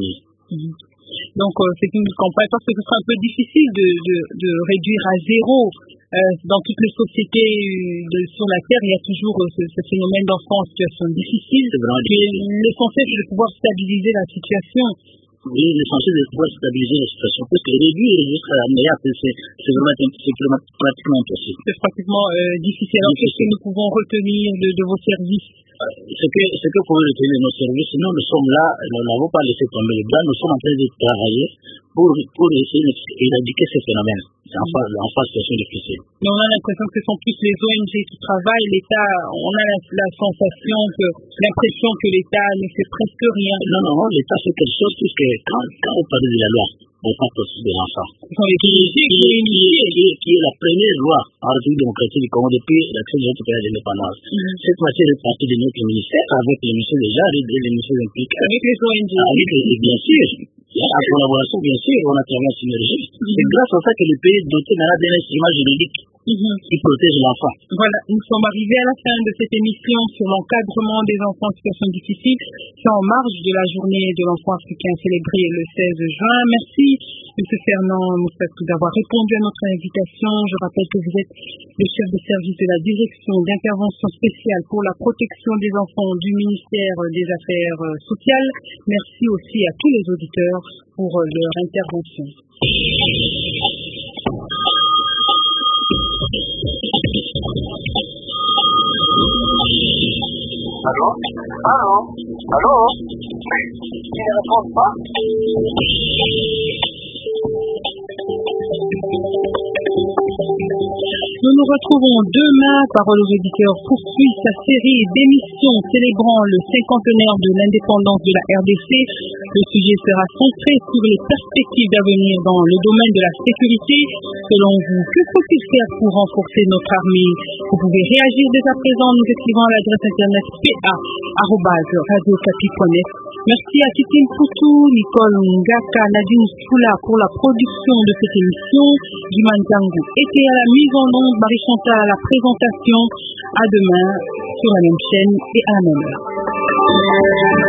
Mmh. Donc euh, c'est une campagne parce que ce sera un peu difficile de, de, de réduire à zéro. Euh, dans toutes les sociétés de, sur la Terre, il y a toujours euh, ce, ce phénomène d'enfants en situation difficile. Mais l'essentiel, c'est de pouvoir stabiliser la situation. Oui, l'essentiel c'est de pouvoir stabiliser la situation. Parce que réduire jusqu'à la meilleure, c'est, c'est vraiment c'est pratiquement impossible. C'est pratiquement euh, difficile. Alors qu'est-ce que nous pouvons retenir de, de vos services? Ce que, ce que pour retenir nos services, nous, nous sommes là, nous n'avons pas laissé tomber les bras, nous sommes en train de travailler pour, pour essayer d'éradiquer ces phénomènes. C'est en face, en face de situation difficile. Mais on a l'impression que ce sont plus les O N G qui travaillent, l'État, on a la, la sensation que, l'impression que l'État ne fait presque rien. Non, non, non, l'État fait quelque chose puisque quand, quand on parle de la loi, on parle aussi de l'enfant. Ce sont les qui, qui, qui, qui, qui est la première loi en République démocratique du Congo depuis l'accès de notre pays à l'indépendance. Mm-hmm. Cette matière est partie de notre ministère avec les ministères déjà et les ministères impliqués. Avec les O N G. Avec les, bien sûr. En collaboration, bien sûr, on a travaillé en synergie. Mm-hmm. C'est grâce à ça que le pays est doté maintenant d'un instrument juridique mm-hmm. qui protège l'enfant. Voilà, nous sommes arrivés à la fin de cette émission sur l'encadrement des enfants en situation difficile. C'est en marge de la journée de l'enfant africain célébrée le seize juin. Merci, M. Fernand Moussatou, d'avoir répondu à notre invitation. Je rappelle que vous êtes le chef de service de la direction d'intervention spéciale pour la protection des enfants du ministère des Affaires sociales. Merci aussi à tous les auditeurs pour leur intervention. Allô? Allô? Allô? Mais ils ne répondent pas? Nous nous retrouvons demain. Parole aux éditeurs poursuit sa série d'émissions célébrant le cinquantenaire de l'indépendance de la R D C. Le sujet sera centré sur les perspectives d'avenir dans le domaine de la sécurité. Selon vous, que faut-il faire pour renforcer notre armée? Vous pouvez réagir dès à présent en nous écrivant à l'adresse internet p a arobase radio okapi point net. Merci à Titine Poutou, Nicole Ngaka, Nadine Soula pour la production de cette émission. Guiman Django était à la mise en onde, Marie Chantal à la présentation. À demain sur la même chaîne et à la même heure.